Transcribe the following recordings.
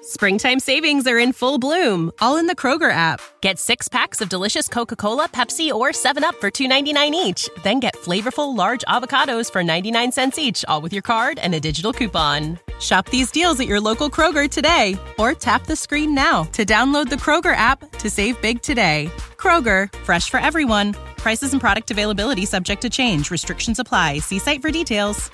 Springtime savings are in full bloom, all in the Kroger app. Get 6 packs of delicious Coca-Cola, Pepsi, or 7-Up for $2.99 each. Then get flavorful large avocados for 99 cents each, all with your card and a digital coupon. Shop these deals at your local Kroger today, or tap the screen now to download the Kroger app to save big today. Kroger, fresh for everyone. Prices and product availability subject to change. Restrictions apply. See site for details.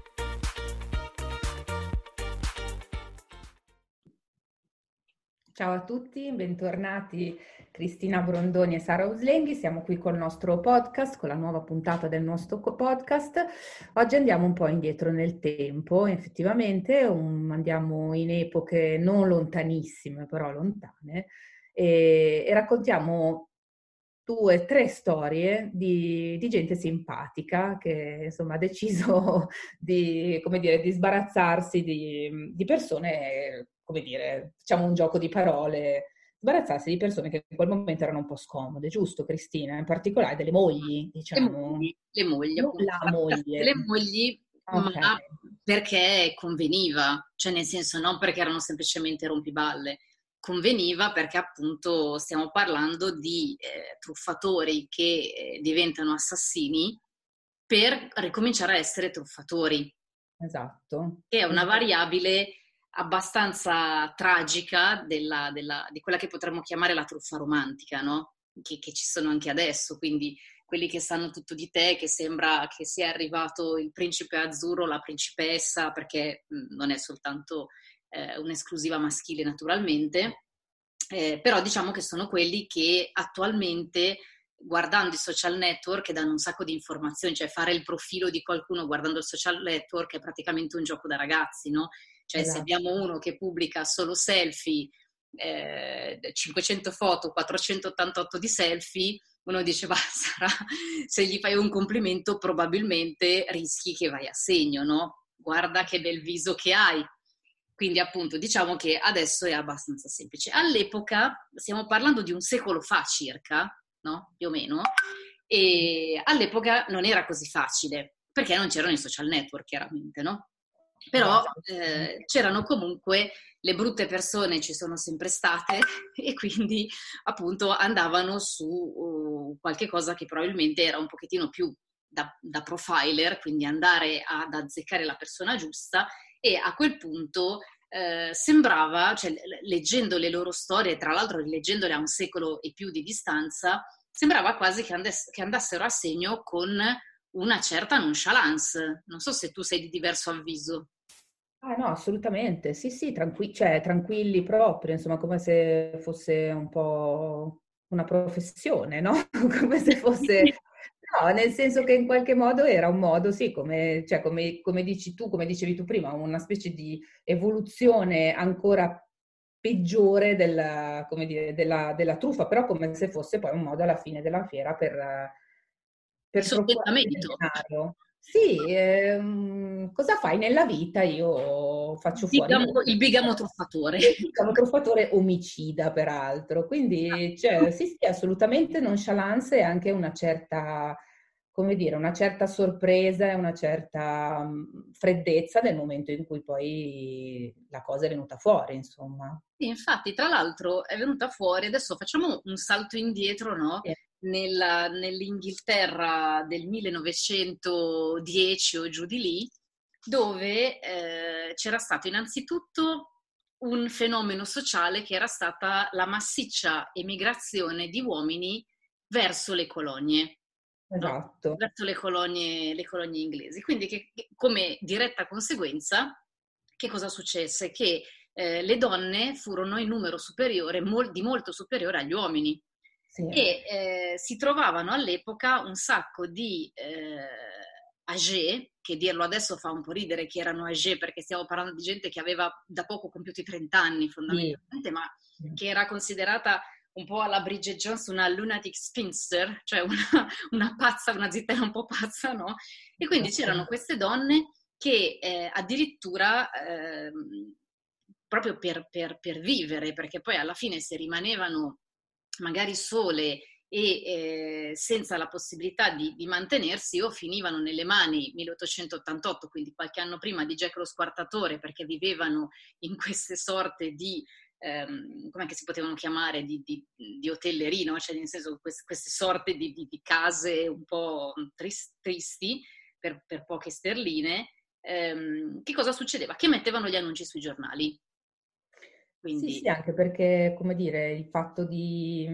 Ciao a tutti, bentornati Cristina Brondoni e Sara Uslenghi. Siamo qui col nostro podcast, con la nuova puntata del nostro podcast. Oggi andiamo un po' indietro nel tempo, effettivamente andiamo in epoche non lontanissime, però lontane, e raccontiamo 2 o 3 storie di gente simpatica che insomma ha deciso di, come dire, di sbarazzarsi di persone, come dire, facciamo un gioco di parole, sbarazzarsi di persone che in quel momento erano un po' scomode, giusto Cristina? In particolare delle mogli, diciamo. Le mogli, appunto. La moglie. Le mogli, Okay. ma perché conveniva, cioè nel senso non perché erano semplicemente rompiballe. Conveniva perché appunto stiamo parlando di truffatori che diventano assassini per ricominciare a essere truffatori. Esatto. Che è una variabile abbastanza tragica di quella che potremmo chiamare la truffa romantica, no? Che ci sono anche adesso, quindi quelli che sanno tutto di te, che sembra che sia arrivato il principe azzurro, la principessa, perché non è soltanto un'esclusiva maschile naturalmente, però diciamo che sono quelli che attualmente, guardando i social network, danno un sacco di informazioni, cioè fare il profilo di qualcuno guardando il social network è praticamente un gioco da ragazzi, no? Cioè Esatto. Se abbiamo uno che pubblica solo selfie, 500 foto, 488 di selfie, uno dice, se gli fai un complimento probabilmente rischi che vai a segno, no? Guarda che bel viso che hai. Quindi appunto diciamo che adesso è abbastanza semplice. All'epoca, stiamo parlando di un secolo fa circa, no? Più o meno, e all'epoca non era così facile, perché non c'erano i social network chiaramente, no? Però c'erano comunque le brutte persone, ci sono sempre state, e quindi appunto andavano su qualche cosa che probabilmente era un pochettino più da profiler, quindi andare ad azzeccare la persona giusta, e a quel punto sembrava, cioè leggendo le loro storie, tra l'altro leggendole a un secolo e più di distanza, sembrava quasi che andassero a segno con una certa nonchalance. Non so se tu sei di diverso avviso. Ah no, assolutamente, sì, tranquilli proprio, insomma, come se fosse un po' una professione, no? Come se fosse, no, nel senso che in qualche modo era un modo, sì, come dici tu, come dicevi tu prima, una specie di evoluzione ancora peggiore come dire, della truffa, però come se fosse poi un modo alla fine della fiera per procurarsi del Sostentamento. denaro. Sì, cosa fai nella vita? Io faccio fuori Il bigamo truffatore. il bigamo truffatore omicida, peraltro. Quindi, cioè, sì, assolutamente nonchalance e anche una certa, come dire, una certa sorpresa e una certa freddezza nel momento in cui poi la cosa è venuta fuori, insomma. Sì, infatti, tra l'altro è venuta fuori, adesso facciamo un salto indietro, no? Sì. Nell'Inghilterra del 1910 o giù di lì, dove c'era stato innanzitutto un fenomeno sociale che era stata la massiccia emigrazione di uomini verso le colonie. Esatto. No? Verso le colonie inglesi. Quindi come diretta conseguenza, che cosa successe? Che le donne furono in numero superiore, di molto superiore agli uomini. Sì. E si trovavano all'epoca un sacco di âgés, che dirlo adesso fa un po' ridere che erano âgés, perché stiamo parlando di gente che aveva da poco compiuto i 30 anni fondamentalmente, ma che era considerata un po' alla Bridget Jones una lunatic spinster, cioè una pazza, una zittella un po' pazza, no? E quindi c'erano queste donne che addirittura proprio per vivere, perché poi alla fine se rimanevano magari sole e senza la possibilità di mantenersi o finivano nelle mani 1888, quindi qualche anno prima, di Jack lo Squartatore, perché vivevano in queste sorte di come si potevano chiamare, di hotellerie, no? Cioè nel senso queste sorte di case un po' tristi per poche sterline. Che cosa succedeva? Che mettevano gli annunci sui giornali. Quindi... Sì, anche perché, come dire, il fatto di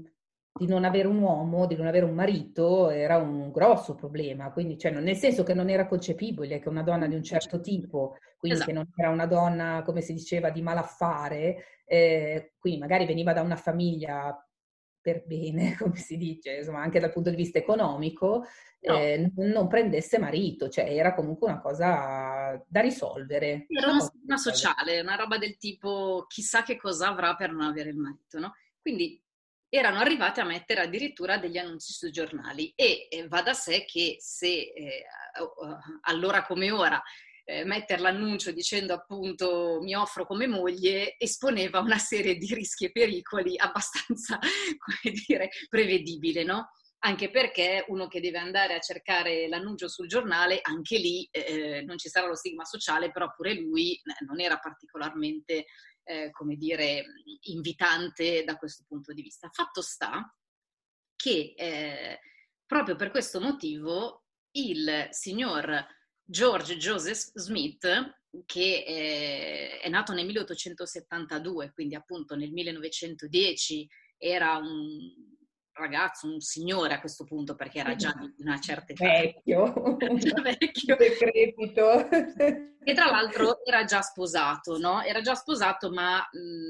non avere un uomo, di non avere un marito era un grosso problema, quindi cioè, nel senso che non era concepibile che una donna di un certo tipo, quindi Esatto. che non era una donna, come si diceva, di malaffare, quindi magari veniva da una famiglia per bene, come si dice, insomma, anche dal punto di vista economico, No. non prendesse marito, cioè era comunque una cosa da risolvere. Era una stigma sociale, una roba del tipo chissà che cosa avrà per non avere il marito, no? Quindi erano arrivate a mettere addirittura degli annunci sui giornali e va da sé che se allora come ora mettere l'annuncio dicendo appunto mi offro come moglie esponeva una serie di rischi e pericoli abbastanza, come dire, prevedibile, no? Anche perché uno che deve andare a cercare l'annuncio sul giornale, anche lì non ci sarà lo stigma sociale, però pure lui non era particolarmente, come dire, invitante da questo punto di vista. Fatto sta che proprio per questo motivo il signor George Joseph Smith, che è nato nel 1872, quindi appunto nel 1910, era un ragazzo, un signore a questo punto, perché era già di una certa età. Vecchio, Vecchio. decrepito. E tra l'altro era già sposato, no? Era già sposato, ma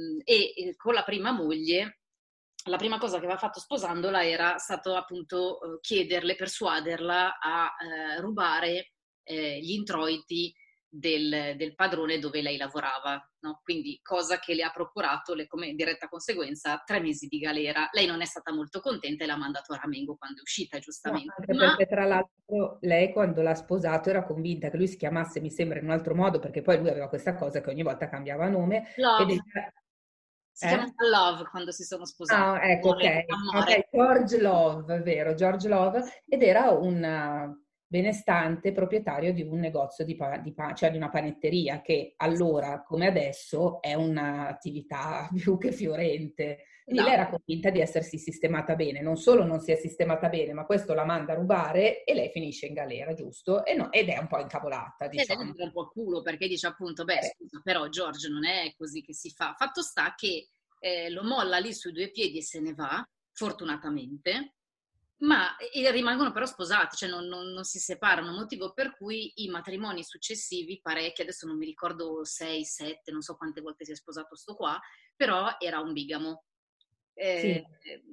e con la prima moglie, la prima cosa che aveva fatto sposandola era stato appunto chiederle, persuaderla a rubare gli introiti del padrone dove lei lavorava, no? Quindi cosa che le ha procurato, come diretta conseguenza, 3 mesi di galera. Lei non è stata molto contenta e l'ha mandato a Ramengo quando è uscita, No, giustamente. anche perché tra l'altro lei quando l'ha sposato era convinta che lui si chiamasse, mi sembra, in un altro modo, perché poi lui aveva questa cosa che ogni volta cambiava nome ed Love. era... Si chiama Love quando si sono sposati. Ah, ecco, ok. Amore. Ok, George Love, è vero, George Love, ed era un benestante proprietario di un negozio cioè di una panetteria che allora, come adesso, è un'attività più che fiorente. Quindi lei Esatto. era convinta di essersi sistemata bene, non solo non si è sistemata bene, ma questo la manda a rubare e lei finisce in galera, giusto? Ed è un po' incavolata, E lei diciamo. gli dà un po' il culo perché dice appunto, beh scusa, però George non è così che si fa. Fatto sta che lo molla lì sui 2 piedi e se ne va, fortunatamente, ma rimangono però sposati, cioè non si separano, motivo per cui i matrimoni successivi, parecchi, adesso non mi ricordo 6, 7, non so quante volte si è sposato sto qua, però era un bigamo. Sì.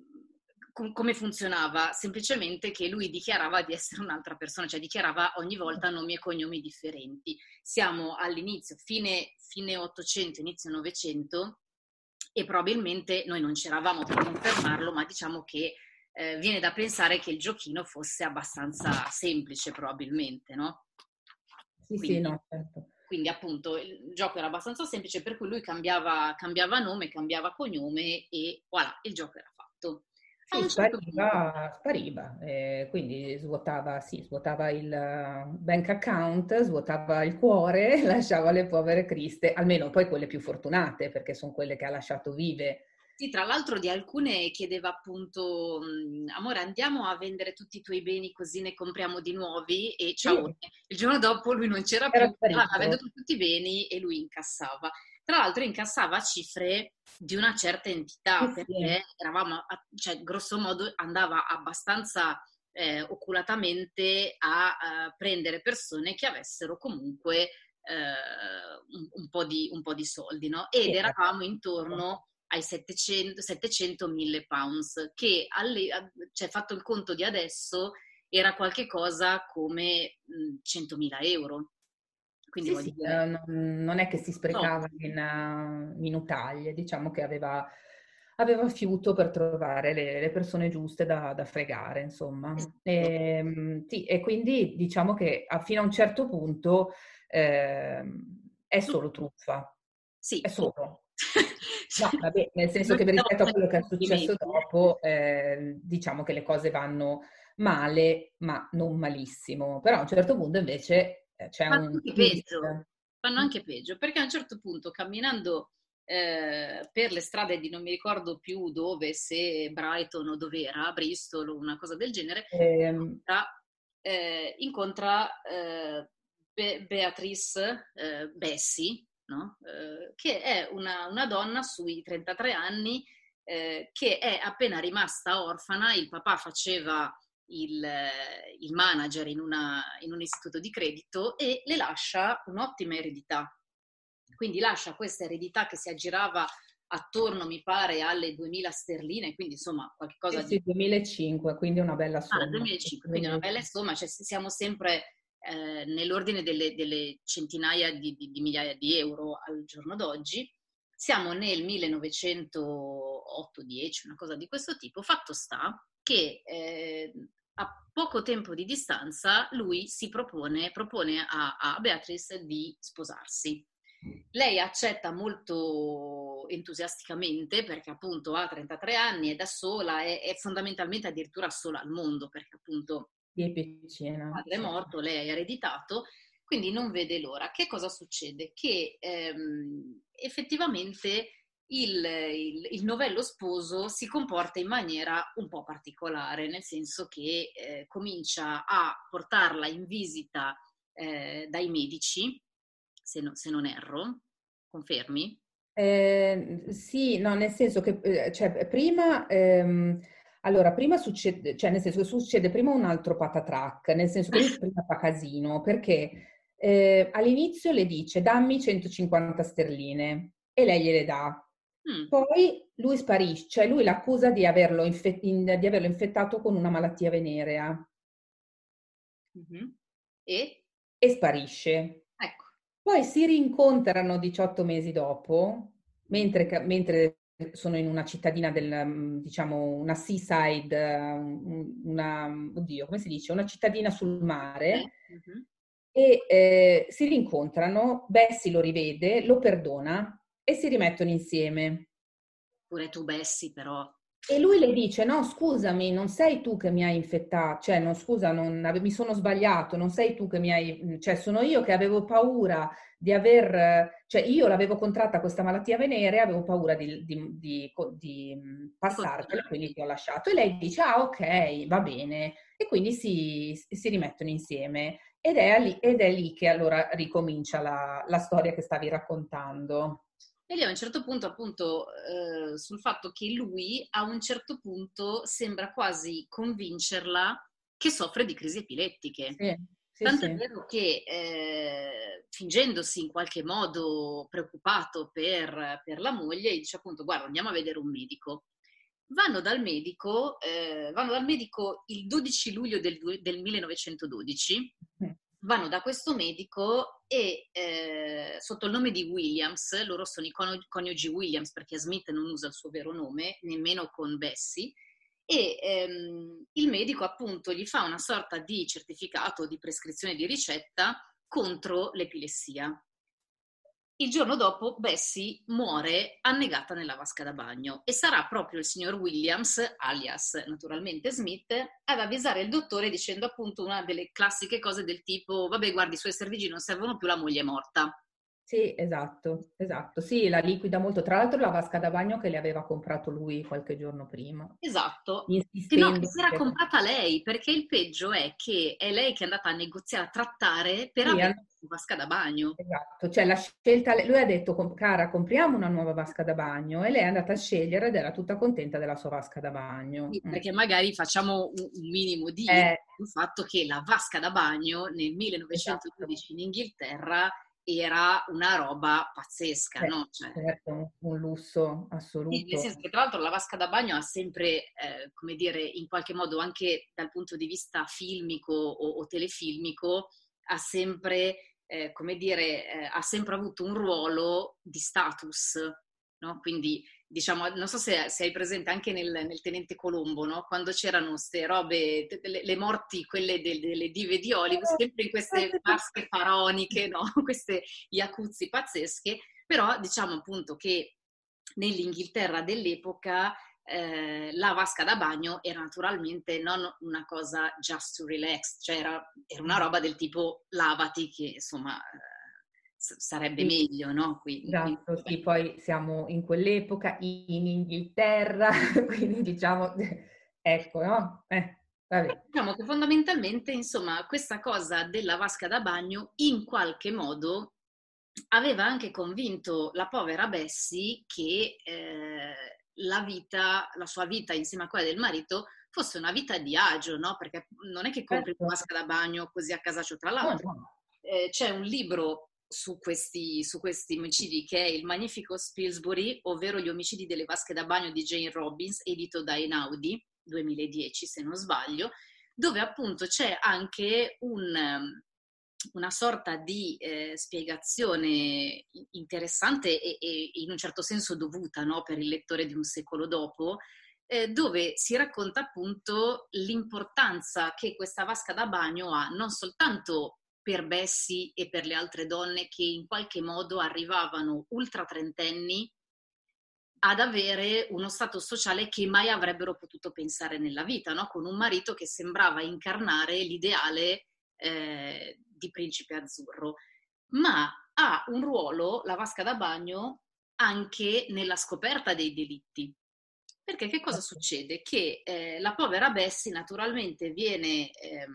Come funzionava? Semplicemente che lui dichiarava di essere un'altra persona, cioè dichiarava ogni volta nomi e cognomi differenti. Siamo all'inizio, fine 800, inizio 900, e probabilmente noi non c'eravamo per confermarlo, ma diciamo che viene da pensare che il giochino fosse abbastanza semplice probabilmente, no? Sì, sì, Quindi, no, certo. quindi appunto il gioco era abbastanza semplice, per cui lui cambiava nome, cambiava cognome e voilà, il gioco era fatto. A Sì, un certo punto, spariva, quindi svuotava il bank account, svuotava il cuore, lasciava le povere criste, almeno poi quelle più fortunate, perché sono quelle che ha lasciato vive. sì, tra l'altro di alcune chiedeva appunto, amore, andiamo a vendere tutti i tuoi beni così ne compriamo di nuovi e ciao. Sì, Il giorno dopo lui non c'era era più, aveva sparito. venduto tutti i beni e lui incassava. Tra l'altro incassava cifre di una certa Sì, entità, sì. perché eravamo, cioè grosso modo andava abbastanza oculatamente a prendere persone che avessero comunque un po' di soldi, no? Sì, Ed eravamo intorno ai 700.000 pounds, che cioè, fatto il conto di adesso era qualche cosa come 100.000 euro. Quindi sì, voglio sì, dire, non è che si no, sprecava in minutaglie, diciamo che aveva fiuto per trovare le persone giuste da fregare, insomma. Sì, e quindi diciamo che fino a un certo punto è solo truffa, sì, è solo. No, vabbè, nel senso che rispetto a quello che è successo dopo, diciamo che le cose vanno male, ma non malissimo. Però a un certo punto invece c'è Fanno un anche twist. peggio, fanno anche peggio, perché a un certo punto camminando per le strade di non mi ricordo più dove, se Brighton o dov'era, Bristol o una cosa del genere, Ehm, incontra Beatrice Bessie, no? Che è una donna sui 33 anni che è appena rimasta orfana. Il papà faceva il manager in un istituto di credito e le lascia un'ottima eredità. Quindi lascia questa eredità che si aggirava attorno, mi pare, alle 2000 sterline, quindi insomma qualcosa di... sì, 2005, quindi una bella somma. 2005, quindi una bella somma, cioè siamo sempre nell'ordine delle centinaia di migliaia di euro al giorno d'oggi. Siamo nel 1908-10, una cosa di questo tipo. Fatto sta che a poco tempo di distanza lui propone a Beatrice di sposarsi. Lei accetta molto entusiasticamente perché appunto ha 33 anni, è da sola, è fondamentalmente addirittura sola al mondo perché appunto È piccina. il padre è morto, lei ha ereditato, quindi non vede l'ora. Che cosa succede? Che effettivamente il novello sposo si comporta in maniera un po' particolare, nel senso che comincia a portarla in visita dai medici, se non erro, confermi? Sì, no, nel senso che cioè, prima, prima succede, cioè nel senso che succede prima un altro patatrack, nel senso che lui prima fa casino, perché all'inizio le dice dammi 150 sterline e lei gliele dà. Poi lui sparisce, cioè lui l'accusa di averlo infettato con una malattia venerea. Mm-hmm. E Sparisce. ecco. Poi si rincontrano 18 mesi dopo, mentre sono in una cittadina diciamo, una seaside, oddio, come si dice? Una cittadina sul mare. Mm-hmm. E si rincontrano, Bessie lo rivede, lo perdona e si rimettono insieme. Pure tu, Bessie, però. E lui le dice, no, scusami, non sei tu che mi hai infettato, cioè, no, scusa, mi sono sbagliato, non sei tu che mi hai, cioè, sono io che avevo paura di cioè, io l'avevo contratta questa malattia venerea, avevo paura di passartela, quindi ti ho lasciato. E lei dice, ah, ok, va bene. E quindi si rimettono insieme. Ed è lì che allora ricomincia la storia che stavi raccontando. E lì a un certo punto, appunto, sul fatto che lui a un certo punto sembra quasi convincerla che soffre di crisi epilettiche. Sì, Tanto è sì. vero che fingendosi in qualche modo preoccupato per la moglie, dice appunto guarda andiamo a vedere un medico. Vanno dal medico il 12 luglio del 1912, vanno da questo medico e sotto il nome di Williams, loro sono i coniugi Williams perché Smith non usa il suo vero nome, nemmeno con Bessie, e il medico appunto gli fa una sorta di certificato di prescrizione di ricetta contro l'epilessia. Il giorno dopo Bessie muore annegata nella vasca da bagno e sarà proprio il signor Williams, alias naturalmente Smith, ad avvisare il dottore dicendo appunto una delle classiche cose del tipo vabbè guardi i suoi servigi non servono più, la moglie è morta. Sì, esatto. Sì, la liquida molto. Tra l'altro la vasca da bagno che le aveva comprato lui qualche giorno prima. Esatto. No, che Insistendo. si era comprata lei, perché il peggio è che è lei che è andata a negoziare, a trattare per avere una vasca da bagno. Esatto, cioè la scelta, lui ha detto, cara, compriamo una nuova vasca da bagno e lei è andata a scegliere ed era tutta contenta della sua vasca da bagno. Sì, perché magari facciamo un minimo di il fatto che la vasca da bagno nel 1912 in Inghilterra era una roba pazzesca, no? Cioè, certo, un lusso assoluto. nel senso che tra l'altro la vasca da bagno ha sempre, come dire, in qualche modo anche dal punto di vista filmico o telefilmico, ha sempre, come dire, ha sempre avuto un ruolo di status, no? Quindi diciamo, non so se hai presente anche nel Tenente Colombo, no? Quando c'erano queste robe, le morti, quelle delle dive di Hollywood, sempre in queste vasche faraoniche, no? Queste jacuzzi pazzesche, però diciamo appunto che nell'Inghilterra dell'epoca la vasca da bagno era naturalmente non una cosa just to relax, cioè era una roba del tipo lavati, che insomma sarebbe meglio, no? Esatto, sì, poi siamo in quell'epoca in Inghilterra, quindi diciamo, ecco, no? Vabbè. Diciamo che fondamentalmente, insomma, questa cosa della vasca da bagno in qualche modo aveva anche convinto la povera Bessie che la sua vita insieme a quella del marito fosse una vita di agio, no? Perché non è che compri una vasca da bagno così a casaccio. Tra l'altro, c'è un libro su questi omicidi che è Il Magnifico Spilsbury, ovvero Gli omicidi delle vasche da bagno di Jane Robbins, edito da Einaudi, 2010 se non sbaglio, dove appunto c'è anche una sorta di spiegazione interessante e in un certo senso dovuta, no, per il lettore di un secolo dopo, dove si racconta appunto l'importanza che questa vasca da bagno ha non soltanto per Bessie e per le altre donne che in qualche modo arrivavano ultra trentenni ad avere uno stato sociale che mai avrebbero potuto pensare nella vita, no? Con un marito che sembrava incarnare l'ideale di principe azzurro, ma ha un ruolo, la vasca da bagno, anche nella scoperta dei delitti. Perché che cosa succede? Che la povera Bessie naturalmente viene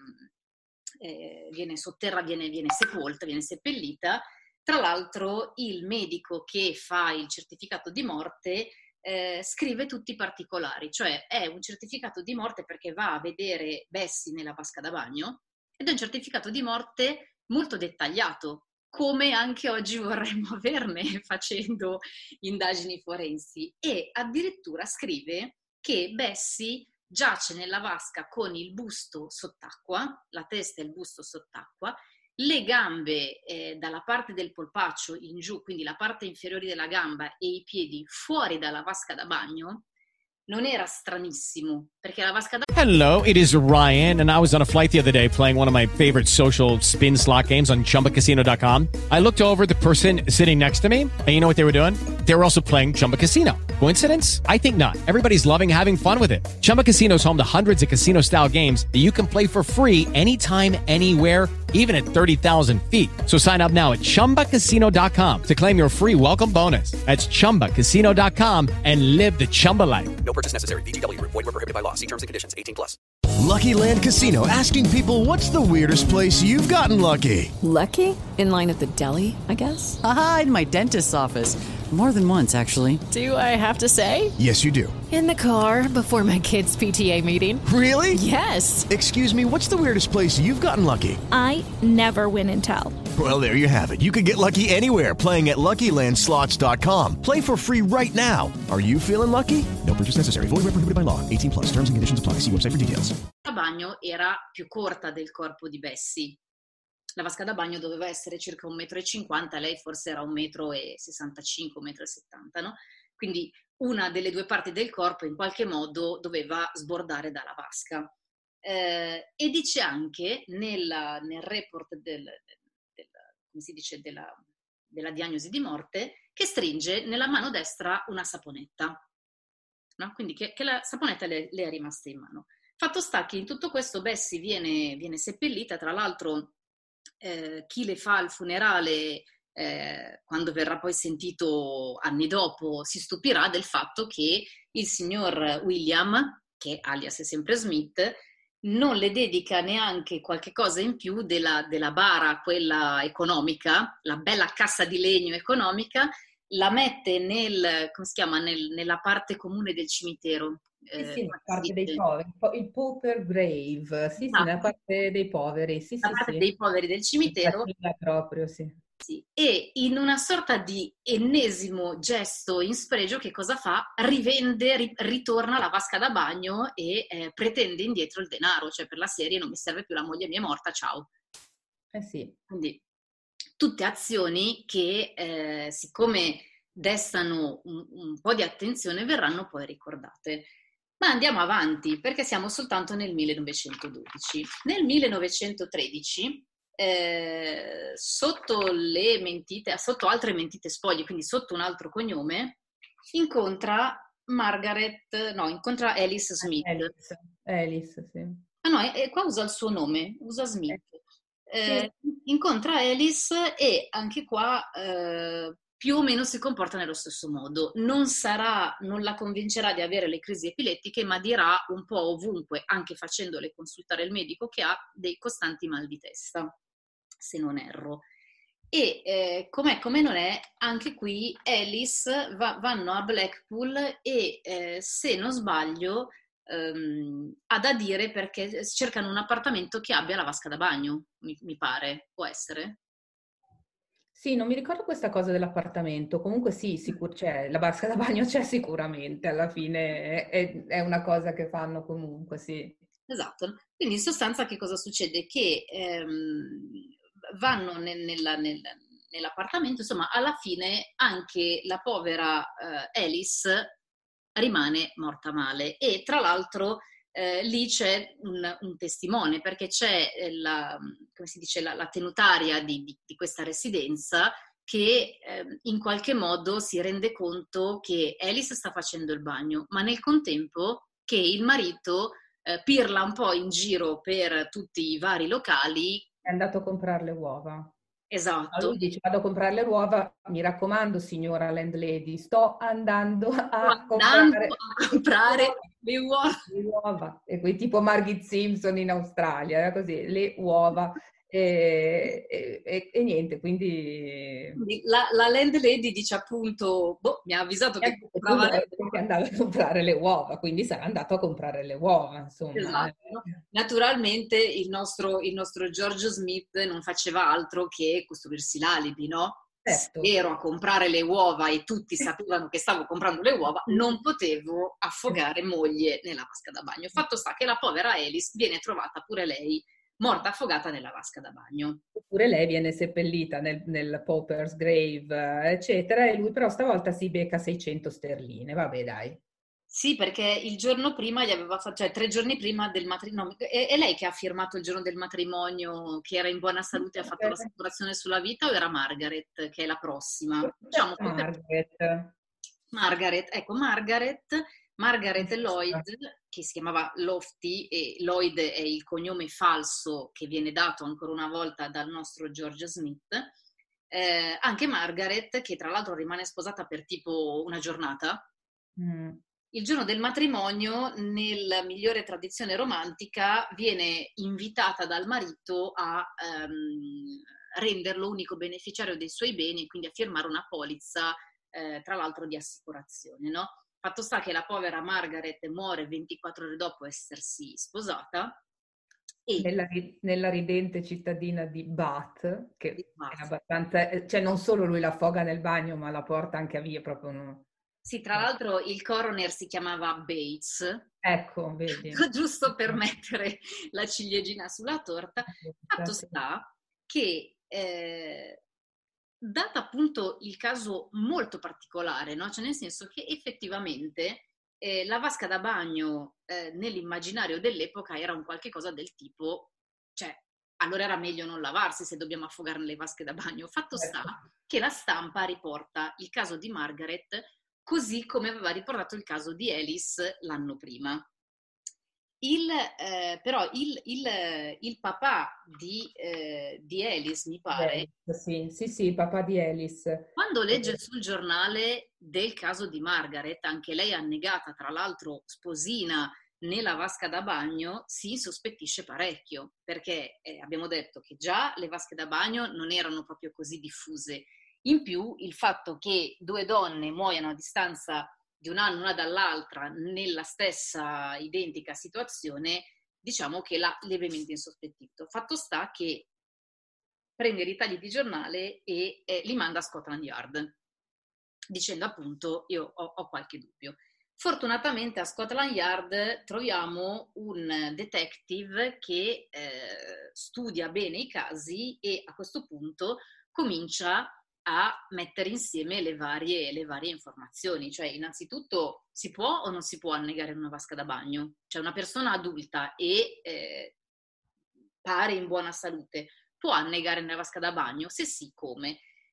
sotterrata, viene sepolta, viene seppellita. Tra l'altro il medico che fa il certificato di morte scrive tutti i particolari, cioè è un certificato di morte perché va a vedere Bessie nella vasca da bagno ed è un certificato di morte molto dettagliato, come anche oggi vorremmo averne facendo indagini forensi, e addirittura scrive che Bessie giace nella vasca con il busto sott'acqua, la testa e il busto sott'acqua, le gambe dalla parte del polpaccio in giù, quindi la parte inferiore della gamba, e i piedi fuori dalla vasca da bagno. Non era stranissimo, perché la vasca da... Hello, it is Ryan, and I was on a flight the other day playing one of my favorite social spin slot games on ChumbaCasino.com. I looked over at the person sitting next to me, and you know what they were doing? They were also playing Chumba Casino. Coincidence? I think not. Everybody's loving having fun with it. Chumba Casino is home to hundreds of casino-style games that you can play for free anytime, anywhere, even at 30,000 feet. So sign up now at ChumbaCasino.com to claim your free welcome bonus. That's ChumbaCasino.com and live the Chumba life. No purchase necessary. VGW. Void where prohibited by law. See terms and conditions. 18+. Lucky Land Casino, asking people, what's the weirdest place you've gotten lucky? Lucky? In line at the deli, I guess? Aha, in my dentist's office. More than once, actually. Do I have to say? Yes, you do. In the car before my kids' PTA meeting. Really? Yes. Excuse me, what's the weirdest place you've gotten lucky? I never win and tell. Well, there you have it. You can get lucky anywhere, playing at LuckyLandSlots.com. Play for free right now. Are you feeling lucky? No purchase necessary. Void where prohibited by law. 18+. Terms and conditions apply. See website for details. La bagno era più corta del corpo di Bessie. La vasca da bagno doveva essere circa 1,50 m, lei forse era 1,65 m, 1,70 m, no? Quindi una delle due parti del corpo in qualche modo doveva sbordare dalla vasca. E dice anche nel report come si dice, della diagnosi di morte, che stringe nella mano destra una saponetta, no? Quindi che la saponetta le è rimasta in mano. Fatto sta che in tutto questo Bessie viene seppellita. Tra l'altro chi le fa il funerale, quando verrà poi sentito anni dopo, si stupirà del fatto che il signor William, che alias è sempre Smith, non le dedica neanche qualche cosa in più della bara, quella economica, la bella cassa di legno economica, la mette nella parte comune del cimitero. Sì, nella parte dei poveri, il pauper grave, sì, nella parte dei poveri, la parte dei poveri del cimitero. Proprio, sì. Sì. E in una sorta di ennesimo gesto in spregio, che cosa fa? Ritorna la vasca da bagno e pretende indietro il denaro, cioè per la serie non mi serve più, la moglie mi è morta, ciao. Sì. Quindi tutte azioni che siccome destano un po' di attenzione verranno poi ricordate. Ma andiamo avanti, perché siamo soltanto nel 1912. Nel 1913 sotto altre mentite spoglie, quindi sotto un altro cognome, incontra Alice Smith. Alice, sì. Ah no, qua usa il suo nome, usa Smith. Sì. Incontra Alice e anche qua più o meno si comporta nello stesso modo. Non la convincerà di avere le crisi epilettiche, ma dirà un po' ovunque, anche facendole consultare il medico, che ha dei costanti mal di testa, se non erro. E com'è come non è, anche qui Alice vanno a Blackpool e se non sbaglio ha da dire perché cercano un appartamento che abbia la vasca da bagno, mi pare, può essere? Sì, non mi ricordo questa cosa dell'appartamento, comunque sì, c'è, la vasca da bagno c'è sicuramente, alla fine è una cosa che fanno comunque, sì. Esatto, quindi in sostanza che cosa succede? Che vanno nell'appartamento, insomma alla fine anche la povera Alice rimane morta male e tra l'altro lì c'è un testimone perché c'è come si dice, la tenutaria di questa residenza che in qualche modo si rende conto che Alice sta facendo il bagno, ma nel contempo che il marito pirla un po' in giro per tutti i vari locali. È andato a comprare le uova. Esatto. Lui dice: vado a comprare le uova, mi raccomando signora landlady, sto andando a comprare le uova. E quei tipo Margit Simpson in Australia, era così, le uova e niente, quindi la landlady dice appunto, mi ha avvisato che andava a comprare le uova, quindi sarà andato a comprare le uova, insomma. Esatto. Naturalmente il nostro George Smith non faceva altro che costruirsi l'alibi, no? Certo. Se ero a comprare le uova e tutti sapevano che stavo comprando le uova, non potevo affogare moglie nella vasca da bagno. Fatto sta che la povera Alice viene trovata pure lei morta affogata nella vasca da bagno. Oppure lei viene seppellita nel Pauper's Grave, eccetera, e lui però stavolta si becca 600 sterline, vabbè dai. Sì, perché il giorno prima gli aveva fatto, cioè 3 giorni prima del matrimonio, è lei che ha firmato il giorno del matrimonio, che era in buona salute e ha fatto l'assicurazione sulla vita, o era Margaret, che è la prossima? Diciamo Margaret, ecco, Margaret Lloyd, che si chiamava Lofty, e Lloyd è il cognome falso che viene dato ancora una volta dal nostro George Smith. Anche Margaret, che tra l'altro rimane sposata per tipo una giornata, il giorno del matrimonio, nella migliore tradizione romantica, viene invitata dal marito a renderlo unico beneficiario dei suoi beni e quindi a firmare una polizza, tra l'altro di assicurazione, no? Fatto sta che la povera Margaret muore 24 ore dopo essersi sposata. E nella ridente cittadina di Bath, che è abbastanza, cioè non solo lui la affoga nel bagno, ma la porta anche via proprio uno. Sì, tra l'altro il coroner si chiamava Bates. Ecco, vedi. Giusto per mettere la ciliegina sulla torta. Fatto sta che, dato appunto il caso molto particolare, no? Cioè nel senso che effettivamente la vasca da bagno nell'immaginario dell'epoca era un qualche cosa del tipo, cioè allora era meglio non lavarsi se dobbiamo affogare nelle vasche da bagno. Fatto sta che la stampa riporta il caso di Margaret così come aveva riportato il caso di Alice l'anno prima. Però il papà di Alice, mi pare, sì, il papà di Alice, quando legge sul giornale del caso di Margaret, anche lei annegata, tra l'altro sposina nella vasca da bagno, si insospettisce parecchio, perché abbiamo detto che già le vasche da bagno non erano proprio così diffuse. In più, il fatto che 2 donne muoiano a distanza di un anno una dall'altra nella stessa identica situazione, diciamo che l'ha lievemente insospettito. Fatto sta che prende i ritagli di giornale e li manda a Scotland Yard, dicendo appunto io ho qualche dubbio. Fortunatamente a Scotland Yard troviamo un detective che studia bene i casi e a questo punto comincia a mettere insieme le varie informazioni. Cioè, innanzitutto, si può o non si può annegare in una vasca da bagno? Cioè, una persona adulta e pare in buona salute può annegare nella vasca da bagno? Se sì, come?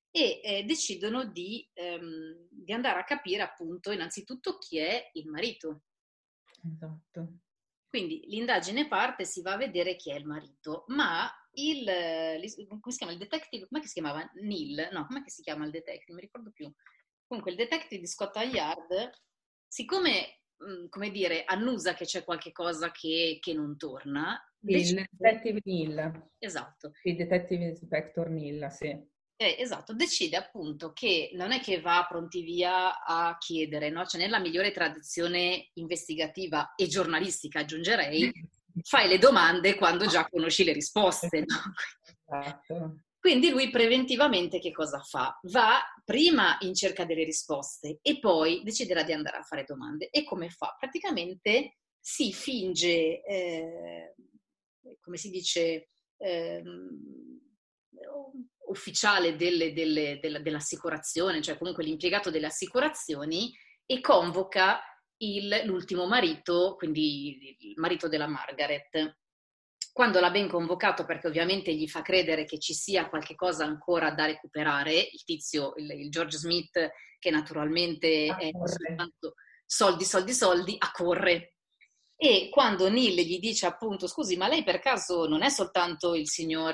e decidono di andare a capire appunto innanzitutto chi è il marito. Esatto. Quindi l'indagine parte, si va a vedere chi è il marito, ma come si chiama il detective? Come si chiamava? Neil? No, come si chiama il detective? Non mi ricordo più. Comunque il detective di Scotland Yard, siccome, come dire, annusa che c'è qualche cosa che non torna. Il detective Neil. Esatto. Il detective inspector Neil, sì. Esatto, decide appunto che non è che va pronti via a chiedere, no? Cioè nella migliore tradizione investigativa e giornalistica, aggiungerei, fai le domande quando già conosci le risposte, no? Esatto. Quindi lui preventivamente che cosa fa? Va prima in cerca delle risposte e poi deciderà di andare a fare domande. E come fa? Praticamente si finge, come si dice, ufficiale dell'assicurazione, cioè comunque l'impiegato delle assicurazioni, e convoca l'ultimo marito, quindi il marito della Margaret. Quando l'ha ben convocato, perché ovviamente gli fa credere che ci sia qualche cosa ancora da recuperare, il tizio, il George Smith, che naturalmente è soltanto soldi, accorre. E quando Neil gli dice appunto, scusi, ma lei per caso non è soltanto il signor,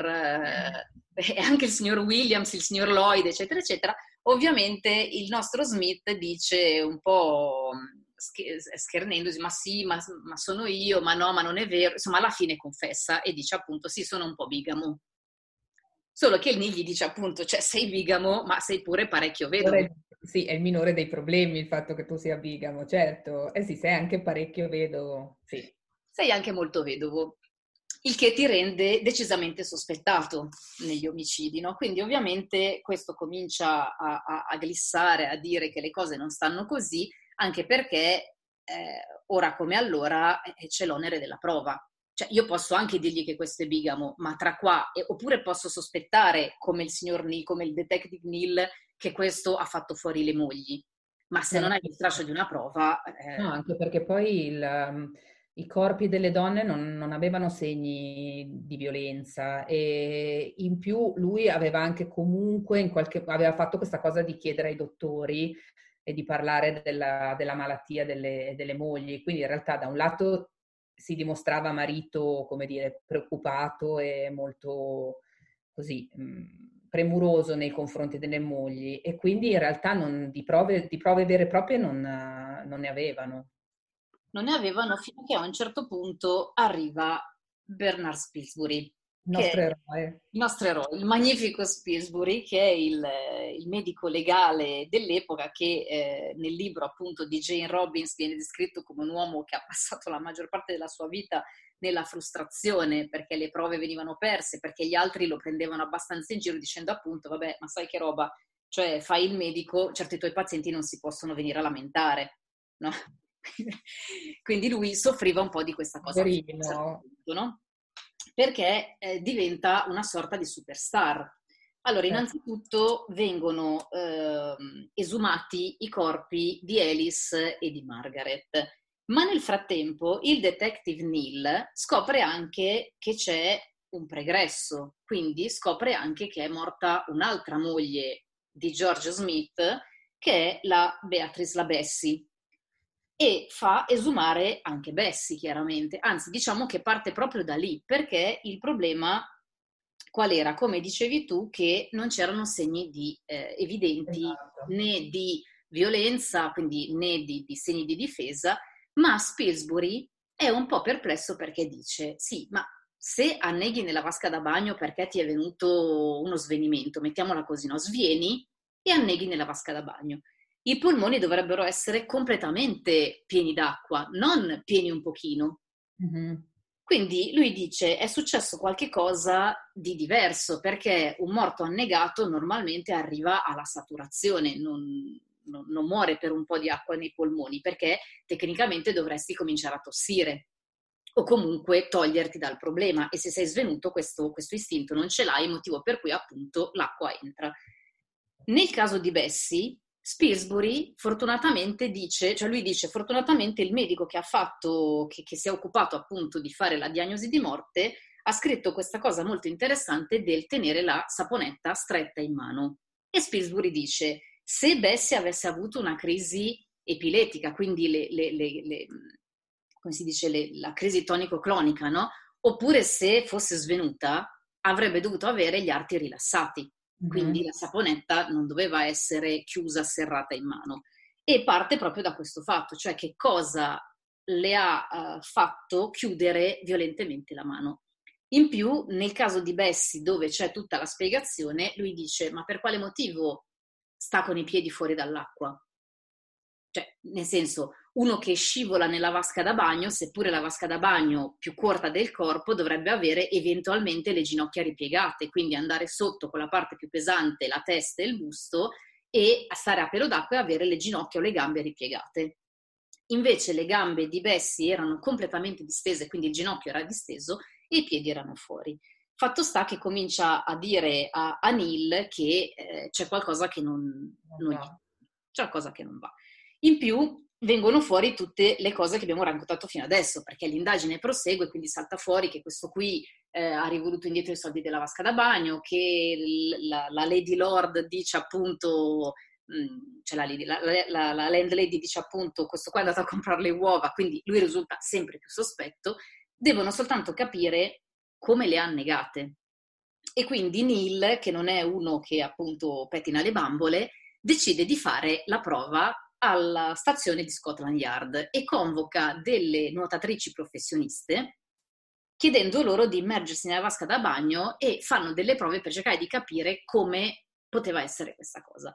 è anche il signor Williams, il signor Lloyd, eccetera, eccetera, ovviamente il nostro Smith dice un po' schernendosi, ma sì, ma sono io, ma no, ma non è vero, insomma alla fine confessa e dice appunto sì, sono un po' bigamo. Solo che il Neil gli dice appunto, cioè sei bigamo, ma sei pure parecchio vedovo. Sì, è il minore dei problemi il fatto che tu sia bigamo, certo. Sì, sei anche parecchio vedovo, sì. Sei anche molto vedovo, il che ti rende decisamente sospettato negli omicidi, no? Quindi ovviamente questo comincia a glissare, a dire che le cose non stanno così, anche perché ora come allora c'è l'onere della prova. Cioè io posso anche dirgli che questo è bigamo, ma tra qua, oppure posso sospettare, come il signor Neil, come il detective Neil, che questo ha fatto fuori le mogli. Ma se non hai il straccio di una prova... No, anche perché poi i corpi delle donne non avevano segni di violenza e in più lui aveva anche comunque, aveva fatto questa cosa di chiedere ai dottori e di parlare della malattia delle mogli. Quindi in realtà da un lato si dimostrava marito, come dire, preoccupato e molto così premuroso nei confronti delle mogli e quindi in realtà di prove vere e proprie non ne avevano. Non ne avevano fino a che a un certo punto arriva Bernard Spilsbury. Il nostro eroe, il magnifico Spilsbury, che è il medico legale dell'epoca, che nel libro appunto di Jane Robbins viene descritto come un uomo che ha passato la maggior parte della sua vita nella frustrazione perché le prove venivano perse, perché gli altri lo prendevano abbastanza in giro dicendo appunto vabbè, ma sai che roba, cioè fai il medico, certo i tuoi pazienti non si possono venire a lamentare, no? Quindi lui soffriva un po' di questa cosa, no? Perché diventa una sorta di superstar. Allora, innanzitutto vengono esumati i corpi di Alice e di Margaret, ma nel frattempo il detective Neil scopre anche che c'è un pregresso, quindi scopre anche che è morta un'altra moglie di George Smith, che è la Beatrice, la Bessie, e fa esumare anche Bessie, chiaramente. Anzi, diciamo che parte proprio da lì, perché il problema qual era? Come dicevi tu, che non c'erano segni evidenti né di violenza, quindi né di segni di difesa, ma Spilsbury è un po' perplesso perché dice, sì, ma se anneghi nella vasca da bagno perché ti è venuto uno svenimento, mettiamola così, no? Svieni e anneghi nella vasca da bagno. I polmoni dovrebbero essere completamente pieni d'acqua, non pieni un pochino. Mm-hmm. Quindi lui dice è successo qualche cosa di diverso, perché un morto annegato normalmente arriva alla saturazione, non muore per un po' di acqua nei polmoni, perché tecnicamente dovresti cominciare a tossire o comunque toglierti dal problema, e se sei svenuto questo istinto non ce l'hai, motivo per cui appunto l'acqua entra. Nel caso di Bessie, Spilsbury fortunatamente dice, fortunatamente il medico che si è occupato appunto di fare la diagnosi di morte ha scritto questa cosa molto interessante del tenere la saponetta stretta in mano. E Spilsbury dice, se Bessie avesse avuto una crisi epilettica, quindi come si dice, la crisi tonico-clonica, no? Oppure se fosse svenuta, avrebbe dovuto avere gli arti rilassati, quindi la saponetta non doveva essere chiusa, serrata in mano. E parte proprio da questo fatto, cioè che cosa le ha fatto chiudere violentemente la mano. In più, nel caso di Bessie, dove c'è tutta la spiegazione, lui dice, ma per quale motivo sta con i piedi fuori dall'acqua? Cioè, nel senso, uno che scivola nella vasca da bagno, seppure la vasca da bagno più corta del corpo, dovrebbe avere eventualmente le ginocchia ripiegate, quindi andare sotto con la parte più pesante, la testa e il busto, e stare a pelo d'acqua e avere le ginocchia o le gambe ripiegate. Invece le gambe di Bessie erano completamente distese, quindi il ginocchio era disteso e i piedi erano fuori. Fatto sta che comincia a dire a Neil che c'è qualcosa che non va. C'è qualcosa che non va. In più vengono fuori tutte le cose che abbiamo raccontato fino adesso, perché l'indagine prosegue, quindi salta fuori che questo qui ha rivoluto indietro i soldi della vasca da bagno, che la Lady Lord dice appunto, cioè la landlady dice appunto questo qua è andato a comprare le uova, quindi lui risulta sempre più sospetto. Devono soltanto capire come le ha negate. E quindi Neil, che non è uno che appunto pettina le bambole, decide di fare la prova alla stazione di Scotland Yard e convoca delle nuotatrici professioniste chiedendo loro di immergersi nella vasca da bagno e fanno delle prove per cercare di capire come poteva essere questa cosa.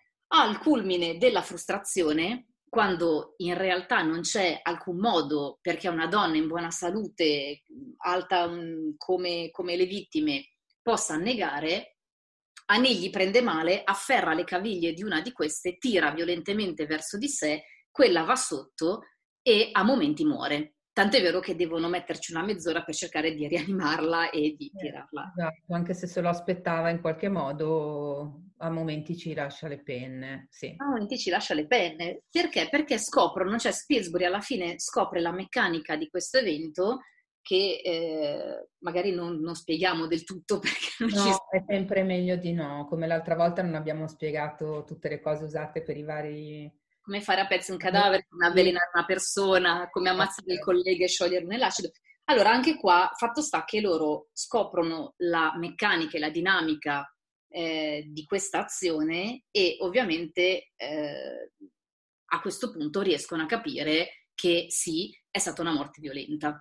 Al culmine della frustrazione, quando in realtà non c'è alcun modo perché una donna in buona salute, alta come le vittime, possa negare, Annie gli prende male, afferra le caviglie di una di queste, tira violentemente verso di sé, quella va sotto e a momenti muore. Tant'è vero che devono metterci una mezz'ora per cercare di rianimarla e di tirarla. Esatto, anche se lo aspettava in qualche modo, a momenti ci lascia le penne. Sì. A momenti ci lascia le penne. Perché? Perché scoprono, cioè Spilsbury alla fine scopre la meccanica di questo evento che magari non spieghiamo del tutto perché non ci è sempre meglio di no, come l'altra volta non abbiamo spiegato tutte le cose usate per i vari... Come fare a pezzi un cadavere, come avvelenare una persona, come ammazzare il collega e sciogliere nell'acido. Allora anche qua fatto sta che loro scoprono la meccanica e la dinamica di questa azione e ovviamente a questo punto riescono a capire che sì, è stata una morte violenta.